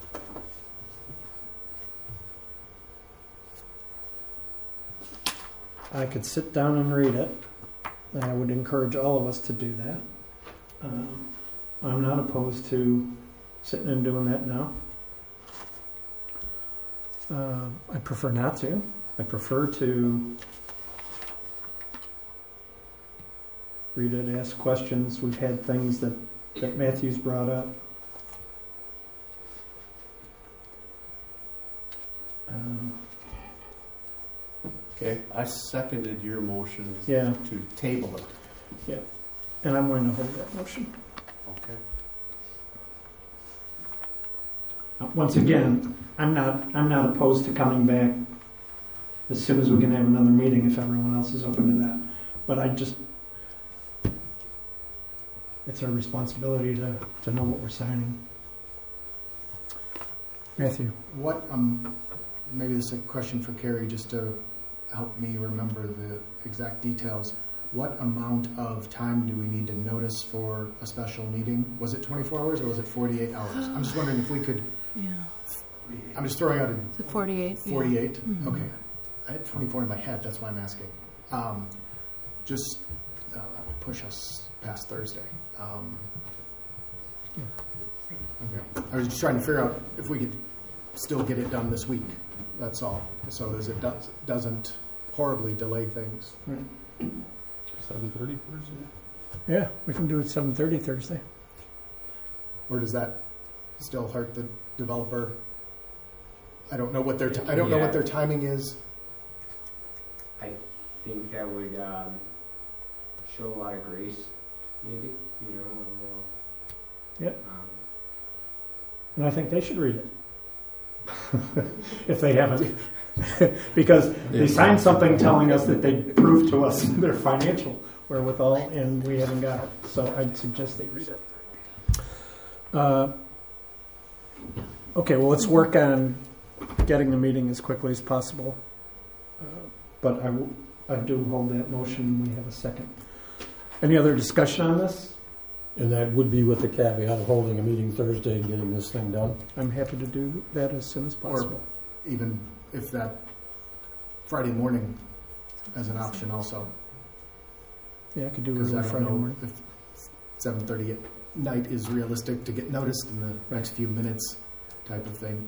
I could sit down and read it, and I would encourage all of us to do that. Um, I'm not opposed to sitting and doing that now. Uh, I prefer not to. I prefer to read it, ask questions. We've had things that, that Matthew's brought up. Um, Okay, I seconded your motion yeah, to table it. and I'm going to hold that motion. Okay. Uh, Once again, I'm not. I'm not opposed to coming back as soon as we can have another meeting if everyone else is open to that. But I just, it's our responsibility to, to know what we're signing. Matthew. What, um, maybe this is a question for Carrie, just to help me remember the exact details. What amount of time do we need to notice for a special meeting? Was it twenty-four hours or was it forty-eight hours? I'm just wondering if we could, Yeah. I'm just throwing out a Is it forty-eight? Yeah. forty-eight? Mhm. Okay. I had twenty-four in my head, that's why I'm asking. Um, just, uh, that would push us past Thursday. Um, okay. I was just trying to figure out if we could still get it done this week, that's all. So as it does, doesn't horribly delay things. seven thirty Thursday? Yeah, we can do it seven thirty Thursday. Or does that still hurt the developer? I don't know what their, ti- I don't know Yeah. what their timing is. I think that would um, show a lot of grace, maybe, you know. and we'll, Yep. Um, And I think they should read it. If they haven't. Because they signed something telling us that they proved to us their financial wherewithal, and we haven't got it. So I'd suggest they read it. Uh, okay, well, let's work on getting the meeting as quickly as possible. Uh, but I, w- I do hold that motion. We have a second. Any other discussion on this? And that would be with the caveat of holding a meeting Thursday and getting this thing done. I'm happy to do that as soon as Or possible. even if that Friday morning as an option also. Yeah, I could do it Because I early don't Friday know morning. if seven thirty at night is realistic to get noticed in the next few minutes type of thing.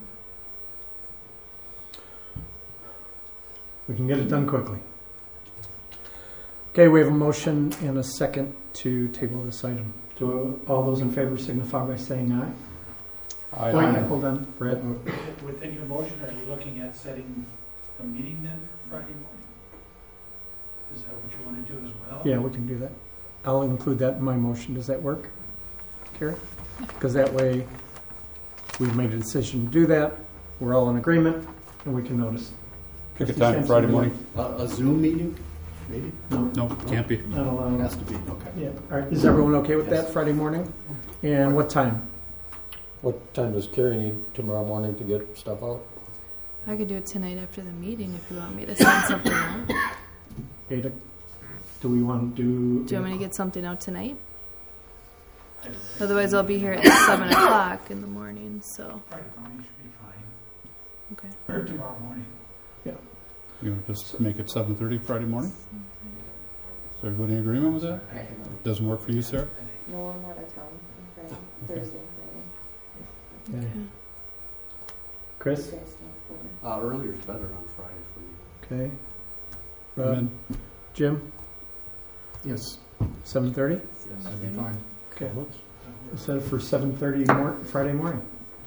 We can get it done quickly. Okay, we have a motion and a second to table this item. Do all those in favor signify by saying aye? I, Wait, I, hold on, Brett. Within your motion, are you looking at setting a meeting then for Friday morning? Is that what you want to do as well? Yeah, we can do that. I'll include that in my motion. Does that work, Carrie? Because that way we've made a decision to do that. We're all in agreement, and we can notice. pick a time Friday morning. A, a Zoom meeting, maybe? No, No, can't be. not It allowed. has to be, okay. Yeah. All right. Is everyone okay with Yes. that Friday morning? And what time? What time does Carrie need tomorrow morning to get stuff out? I could do it tonight after the meeting if you want me to send something out. Eight. o- Do we want to do? Do you want me to get something out tonight? Otherwise, I'll be here at seven o'clock in the morning. So Friday morning should be fine. okay. Or tomorrow morning. You want to just make it seven thirty Friday morning? Is everybody in agreement with that? I can, Doesn't work for you, Sarah? No, I'm out of town on Friday, Thursday and Friday. Okay. You Chris? guys stand for. Uh, earlier is better on Friday for me. Okay. And Rob? then Jim? Yes, seven thirty? that'd be fine. Okay. We'll set it for seven thirty mor- Friday morning.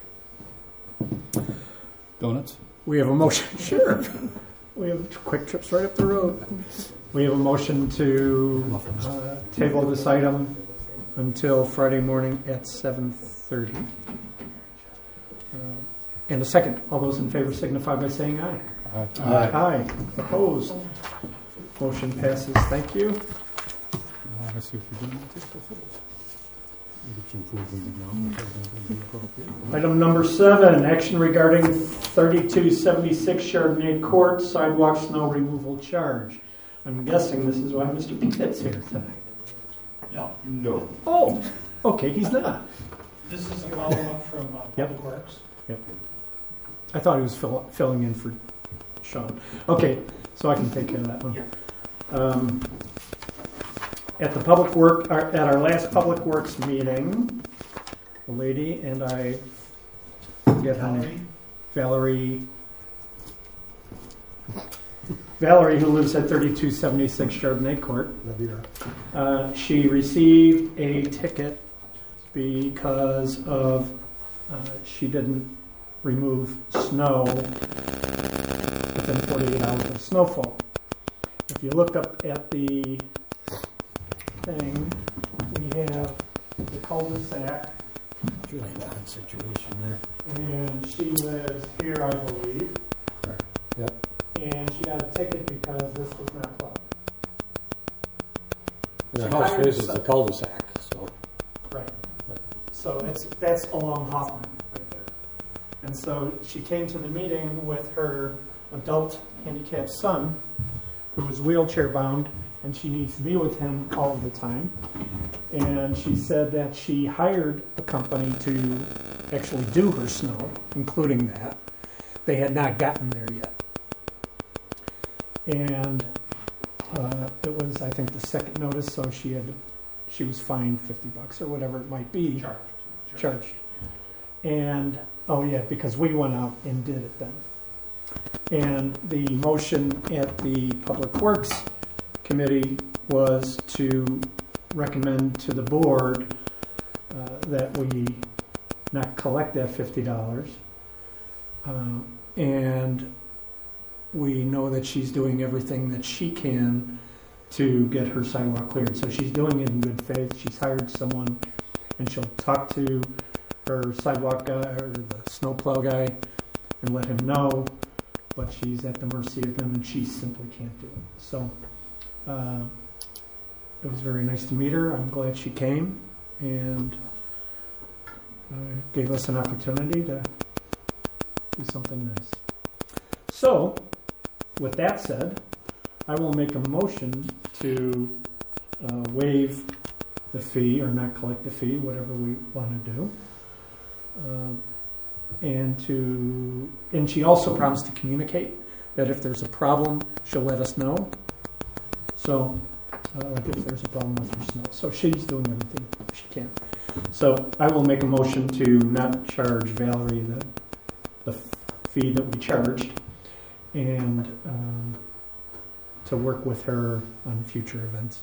donuts? We have a motion. Sure. We have quick trips right up the road. We have a motion to uh, table this item until Friday morning at seven thirty. Uh, and a second. All those in favor signify by saying aye. Aye. Aye. Aye. Opposed? Motion passes. Thank you. Well, let's see if we do take the photos. Item number seven, action regarding thirty-two seventy-six Chardonnay Court sidewalk snow removal charge. I'm guessing this is why Mister Pinkett's here tonight. No, No. Oh, okay, he's not. this is a follow-up from uh, Yep. Public Works. I thought he was fill, filling in for Sean. Okay, so I can take care of that one. Um, at the public work, our, at our last Public Works meeting, a lady and I forget her name, Valerie. Valerie, who lives at thirty-two seventy-six Chardonnay Court, uh, she received a ticket because of uh, she didn't remove snow within forty-eight hours of snowfall. If you look up at the thing, we have the cul-de-sac. It's really an odd situation there. And she lives here, I believe. Yep. And she got a ticket because this was not plowed. And the She house hired faces some- the cul-de-sac, so. Right. So that's that's along Hoffman right there. And so she came to the meeting with her adult handicapped son, who is wheelchair bound, and she needs to be with him all the time. And she said that she hired a company to actually do her snow, including that. They had not gotten there yet. And uh, it was, I think, the second notice, so she had, she was fined fifty bucks or whatever it might be. Charged. Charged. And, oh yeah, because we went out and did it then. And the motion at the Public Works Committee was to recommend to the board uh, that we not collect that fifty dollars. Uh, and we know that she's doing everything that she can to get her sidewalk cleared. So she's doing it in good faith. She's hired someone, and she'll talk to her sidewalk guy or the snowplow guy and let him know, but she's at the mercy of him, and she simply can't do it. So uh, it was very nice to meet her. I'm glad she came and uh, gave us an opportunity to do something nice. So, with that said, I will make a motion to uh, waive the fee or not collect the fee, whatever we want to do. Um, and to, and she also promised to communicate that if there's a problem, she'll let us know. So, uh, like if there's a problem with her snow, so she's doing everything she can. So I will make a motion to not charge Valerie the the fee that we charged, and um, to work with her on future events.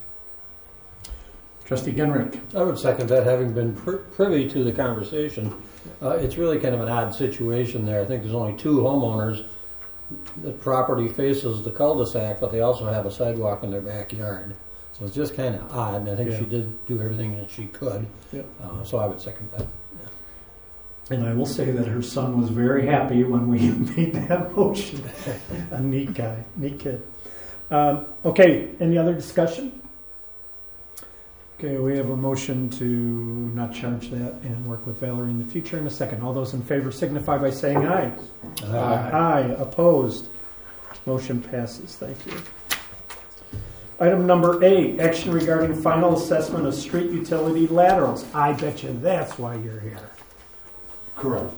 Trustee Genrick. I would second that, having been pr- privy to the conversation. Uh, it's really kind of an odd situation there. I think there's only two homeowners. The property faces the cul-de-sac, but they also have a sidewalk in their backyard. So it's just kind of odd, and I think Yeah. she did do everything that she could. Yep. Uh, so I would second that. And I will say that her son was very happy when we made that motion. A neat guy, neat kid. Um, okay, any other discussion? Okay, we have a motion to not charge that and work with Valerie in the future in a second. All those in favor signify by saying aye. Uh, Aye. Opposed? Motion passes. Thank you. Item number eight, action regarding final assessment of street utility laterals. I bet you that's why you're here. Correct.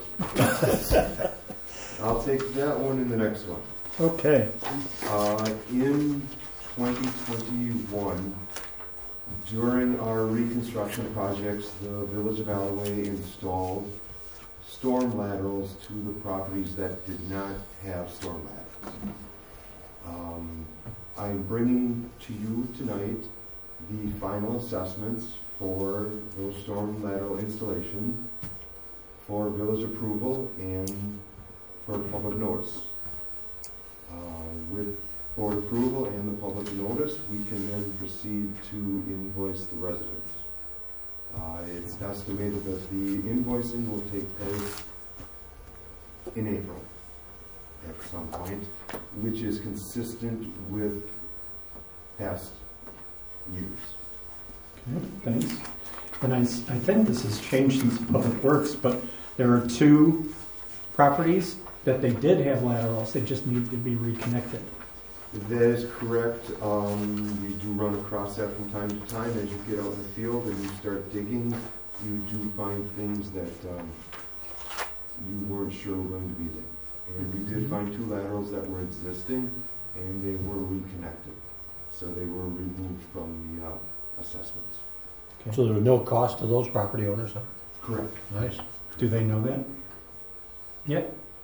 I'll take that one in the next one. Okay. Uh, in twenty twenty-one, during our reconstruction projects, the Village of Alloway installed storm laterals to the properties that did not have storm laterals. Um, I'm bringing to you tonight the final assessments for those storm lateral installation for village approval and for public notice. Uh, with board approval and the public notice, we can then proceed to invoice the residents. Uh, It's estimated that the invoicing will take place in April at some point, which is consistent with past years. Okay, thanks. And I, s- I think this has changed since Public Works, but there are two properties that they did have laterals, they just need to be reconnected. That is correct. Um, you do run across that from time to time as you get out in the field and you start digging. You do find things that um, you weren't sure were going to be there. And we did find two laterals that were existing, and they were reconnected. So they were removed from the uh, assessments. So there was no cost to those property owners, huh? Correct. Nice. Do they know that? Yeah.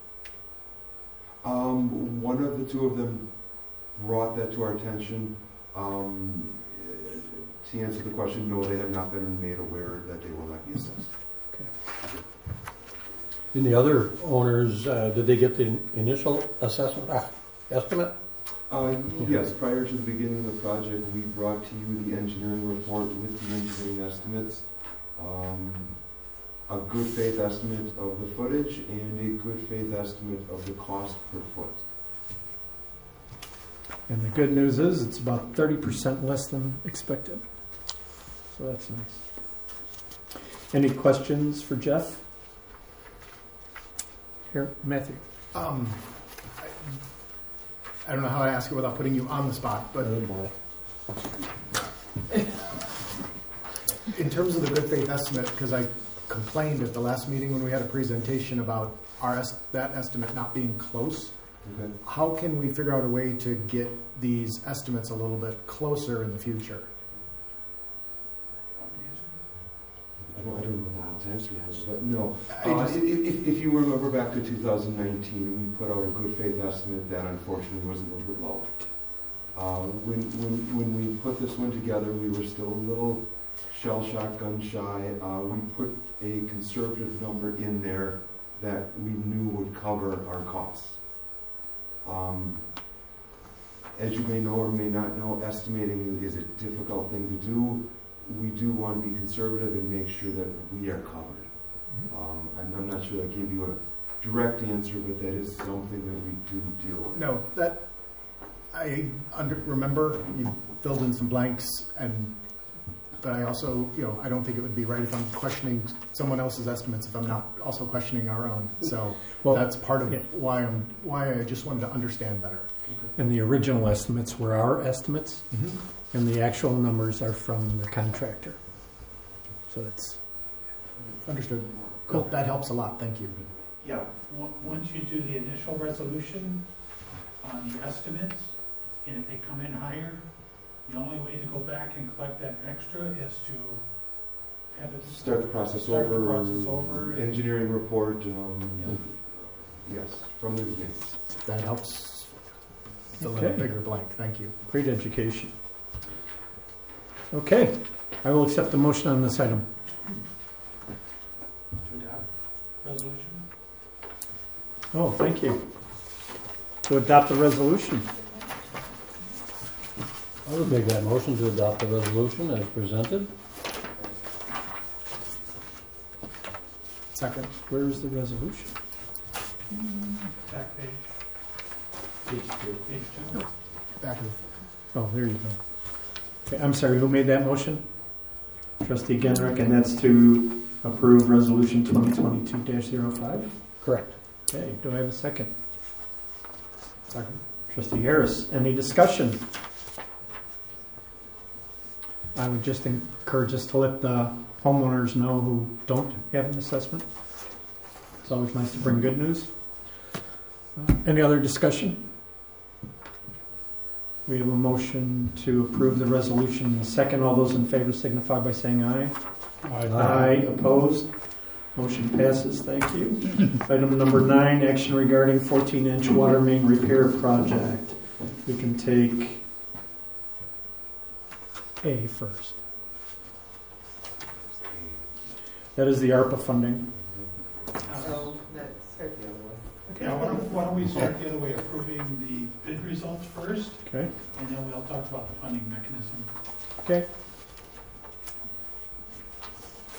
Um, one of the two of them brought that to our attention. Um, to answer the question, no, they have not been made aware that they will not be assessed. And the other owners, uh, did they get the initial assessment, ah, estimate? Uh, yes, prior to the beginning of the project, we brought to you the engineering report with the engineering estimates, um, a good faith estimate of the footage, and a good faith estimate of the cost per foot. And the good news is it's about thirty percent less than expected. So that's nice. Any questions for Jeff? Here, Matthew. Um, I, I don't know how to ask it without putting you on the spot, but Oh, boy. in terms of the good faith estimate, because I complained at the last meeting when we had a presentation about our est- that estimate not being close, Okay. how can we figure out a way to get these estimates a little bit closer in the future? I don't, I don't know the answer to this, but no. I Uh, just- if, if, if you remember back to two thousand nineteen, we put out a good faith estimate that unfortunately was a little bit low. Uh, when, when, when we put this one together, we were still a little shell shock, gun shy. Uh, we put a conservative number in there that we knew would cover our costs. Um, as you may know or may not know, estimating is a difficult thing to do. We do want to be conservative and make sure that we are covered. Um, I'm, I'm not sure that gave you a direct answer, but that is something that we do deal with. No, that I under, remember you filled in some blanks, and but I also, you know, I don't think it would be right if I'm questioning someone else's estimates if I'm not also questioning our own. So Well, that's part of yeah. why I'm why I just wanted to understand better. And the original estimates were our estimates, Mm-hmm. and the actual numbers are from the contractor. So that's Understood. Cool. That helps a lot. Thank you. Yeah, on- once you do the initial resolution on the estimates, and if they come in higher, the only way to go back and collect that extra is to have it. Start the process Start the over. process over. and- Engineering report. Um, yes, from the beginning. That helps fill in Okay. a bigger blank. Thank you. great education. Okay, I will accept the motion on this item. To adopt resolution. Oh, thank you. To adopt the resolution. I would make that motion to adopt the resolution as presented. Second. Where is the resolution? Back page, Page two. page two. Back of Oh, there you go. Okay, I'm sorry, who made that motion? Trustee Genrick, and that's to approve resolution twenty twenty-two dash oh five? Correct. Okay, do I have a second? second. Trustee Harris, any discussion? I would just encourage us to let the homeowners know who don't have an assessment. It's always nice to bring good news. Uh, Any other discussion? We have a motion to approve the resolution in a second. All those in favor signify by saying aye. Aye. Opposed? Motion passes. Thank you. Item number nine, action regarding fourteen-inch water main repair project. We can take A first. That is the ARPA funding. So let's start the other way. Yeah, why don't, why don't we start the other way, approving the bid results first, Okay. and then we'll talk about the funding mechanism. Okay.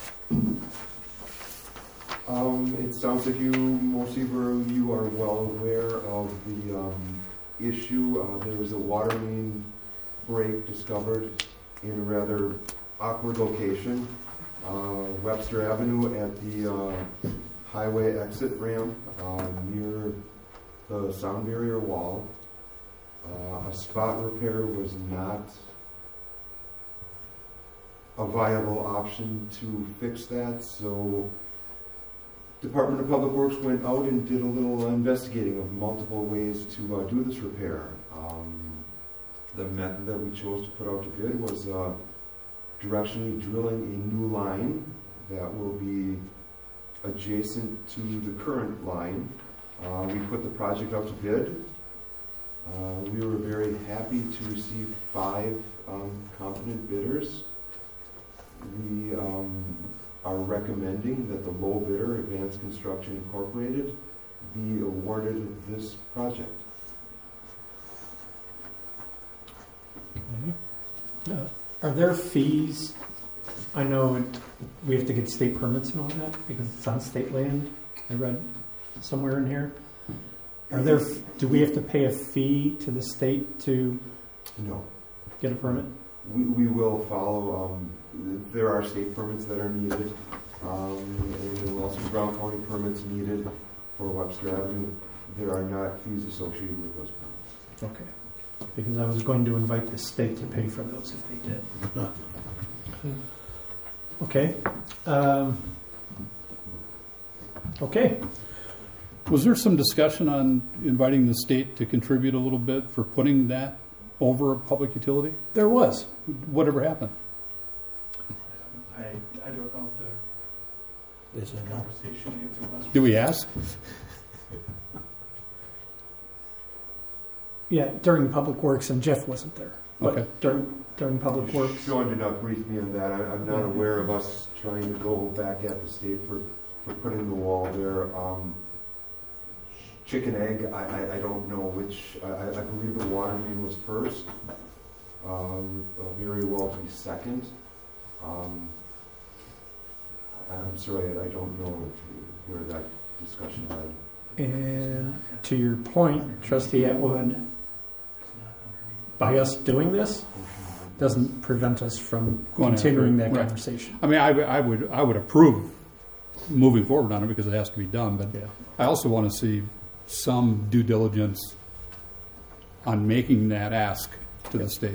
Um, it sounds like you, most of you you are well aware of the um, issue. Uh, there was a water main break discovered in a rather awkward location, uh, Webster Avenue at the uh, highway exit ramp uh, near the sound barrier wall. Uh, a spot repair was not a viable option to fix that, so Department of Public Works went out and did a little investigating of multiple ways to uh, do this repair. Um, the method that we chose to put out to bid was uh, directionally drilling a new line that will be adjacent to the current line. Uh, we put the project out to bid. Uh, we were very happy to receive five um, competent bidders. We um, are recommending that the low bidder, Advanced Construction Incorporated, be awarded this project. Okay. Uh, are there fees? I know it, we have to get state permits and all that because it's on state land. I read somewhere in here. Are there? Do we have to pay a fee to the state to No. get a permit? We, we will follow, um, there are state permits that are needed, um, and there will also be Brown County permits needed for Webster Avenue. There are not fees associated with those permits. Okay. Because I was going to invite the state to pay for those if they did. Okay. Um, okay. Was there some discussion on inviting the state to contribute a little bit for putting that over a public utility? There was. Whatever happened? I, I don't know if the conversation, if there was. Did we ask? Yeah, during Public Works, and Jeff wasn't there. But Okay. during during Public Works. Sean did not brief me on that. I, I'm not aware of us trying to go back at the state for, for putting the wall there. Um, chicken egg, I, I, I don't know which. I, I believe the water main was first. Um, uh, very well to be second. Um, I'm sorry, I don't know where that discussion led. And to your point, Trustee Atwood, by us doing this doesn't prevent us from Going continuing after it. that Right. conversation. I mean, I, I would I would approve moving forward on it because it has to be done, but Yeah. I also want to see some due diligence on making that ask to the state.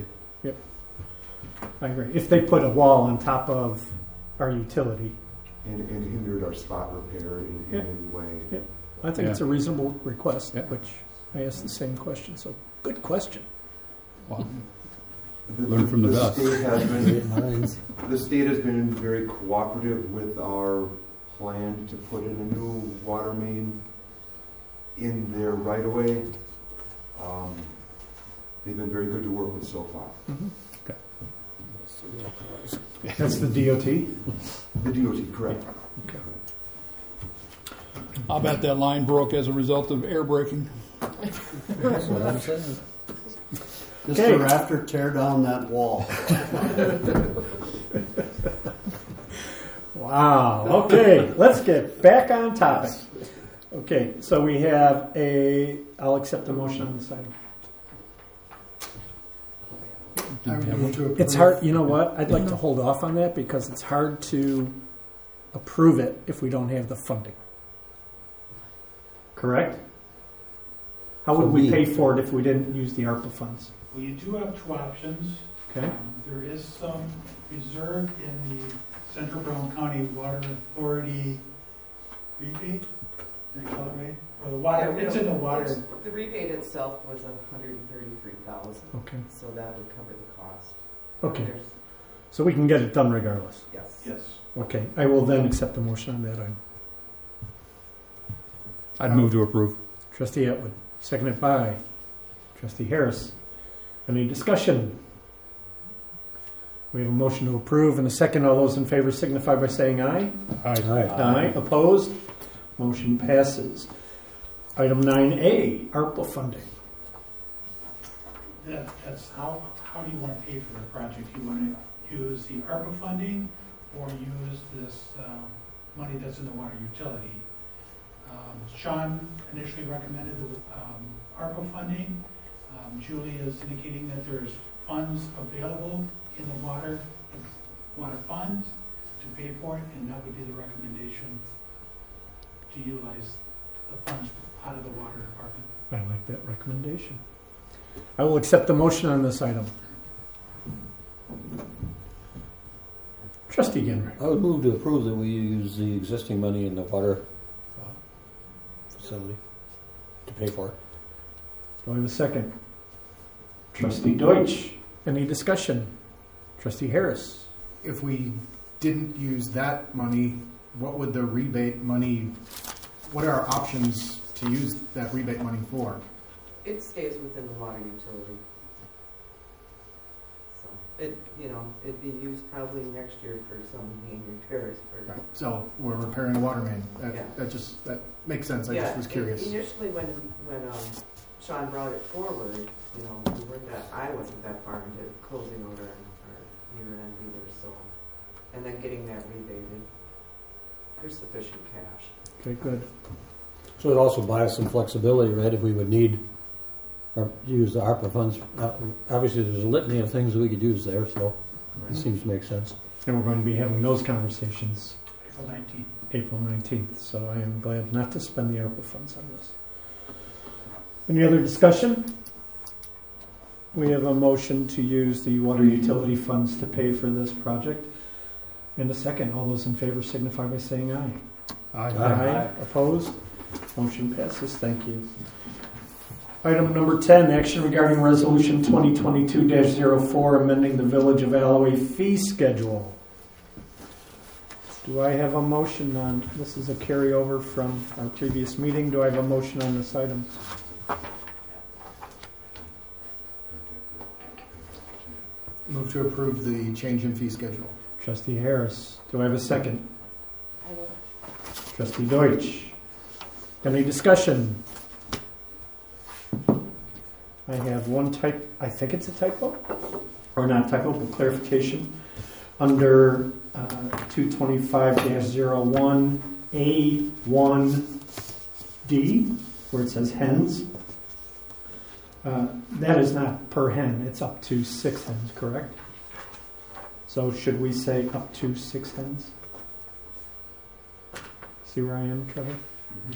I agree. If they put a wall on top of our utility, And, and hindered our spot repair in, in Yeah. any way. Yeah. I think Yeah. it's a reasonable request, Yeah. which I asked the same question. So good question. Well, The, Learn from the best. State has been, the state has been very cooperative with our plan to put in a new water main in their right of way. Um, they've been very good to work with so far. Mm-hmm. Okay. That's the D O T. The D O T, correct. Okay. I'll bet that line broke as a result of air braking. That's what I'm saying. Mister Okay. Rafter, tear down that wall. Wow. Okay, let's get back on topic. Okay, so we have a. I'll accept the motion on this item. I would move to approve. It's hard. You know what? I'd like to hold off on that because it's hard to approve it if we don't have the funding. Correct? How would we pay for it if we didn't use the ARPA funds? Well, you do have two options. Okay. Um, There is some reserve in the Central Brown County Water Authority rebate. Did I call it right? Or the water, Yeah, we it's don't- in the water. it's- The rebate itself was a hundred and thirty-three thousand, Okay. so that would cover the cost. Okay. There's- So we can get it done regardless. Yes. Yes. Okay. I will then accept the motion on that item. I'd move to approve. Trustee Atwood, seconded by Trustee Harris. Any discussion? We have a motion to approve and a second. All those in favor signify by saying aye. Aye. Aye. Opposed? Motion passes. Item nine A, ARPA funding. That, that's how, how do you want to pay for the project? You want to use the ARPA funding or use this, um, money that's in the water utility. Um, Sean initially recommended the um, ARPA funding. Um, Julie is indicating that there's funds available in the water, water funds to pay for it, and that would be the recommendation to utilize the funds out of the water department. I like that recommendation. I will accept the motion on this item. Trustee Genrick. I would move to approve that we use the existing money in the water uh, facility to pay for it. Do I have a second? Trustee Deutsch. Any discussion? Trustee Harris. If we didn't use that money, what would the rebate money, what are our options to use that rebate money for? It stays within the water utility. So, it, you know, it'd be used probably next year for some main repairs. For Right. So we're repairing a water main. That, Yeah. that just, that makes sense. I yeah, just was curious. Initially, when when um, Sean brought it forward, you know, we weren't that, I wasn't that far into closing out our, our year end either. So, and then getting that rebated, there's sufficient cash. Okay, good. So it also buys some flexibility, right, if we would need or use the ARPA funds. Uh, obviously, there's a litany of things we could use there, so it seems to make sense. And we're going to be having those conversations April nineteenth. April nineteenth, so I am glad not to spend the ARPA funds on this. Any other discussion? We have a motion to use the water utility funds to pay for this project. In a second, all those in favor signify by saying aye. Aye. Aye. Opposed? Motion passes. Thank you. Item number ten, action regarding resolution twenty twenty-two dash zero four, amending the Village of Alloway fee schedule. Do I have a motion on, this is a carryover from our previous meeting. Do I have a motion on this item? Move to approve the change in fee schedule. Trustee Harris. Do I have a second? I will. Trustee Deutsch. Any discussion? I have one type, I think it's a typo, or not typo, but clarification. Under uh, two twenty-five dash zero one A one D, where it says hens, uh, that is not per hen, it's up to six hens, correct? So should we say up to six hens? See where I am, Trevor? Mm-hmm.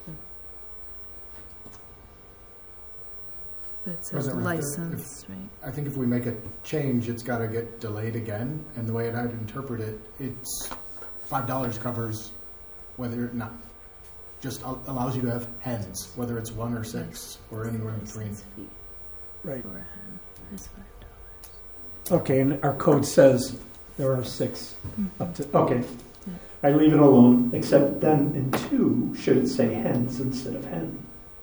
That says President Rector, license, right? I think if we make a change, it's got to get delayed again. And the way I'd interpret it, it's five dollars covers whether not just al- allows you to have hens, whether it's one or six or anywhere in between. License fee Right. for a hen is five dollars. Okay, and our code says there are six up to, okay. Yeah. I leave it alone, except then in two, should it say hens instead of hen?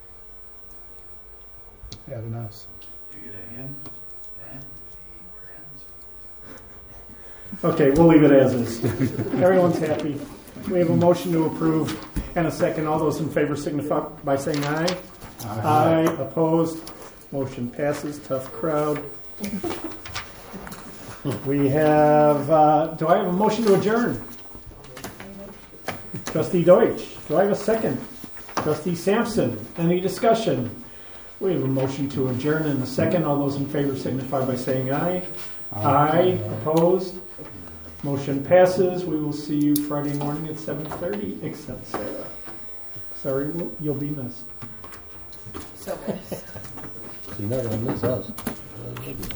Add an S. Do you get a hen, hen fee or hens? Okay, we'll leave it as is. Everyone's happy. We have a motion to approve and a second. All those in favor signify by saying aye. Aye. Aye. Opposed? Motion passes. Tough crowd. We have, uh, do I have a motion to adjourn? Trustee Deutsch. Do I have a second? Trustee Sampson. Any discussion? We have a motion to adjourn in a second. All those in favor signify by saying aye. Aye. Opposed? Motion passes. We will see you Friday morning at seven thirty, except Sarah. Sorry, you'll be missed. So good. So you're not going to miss us.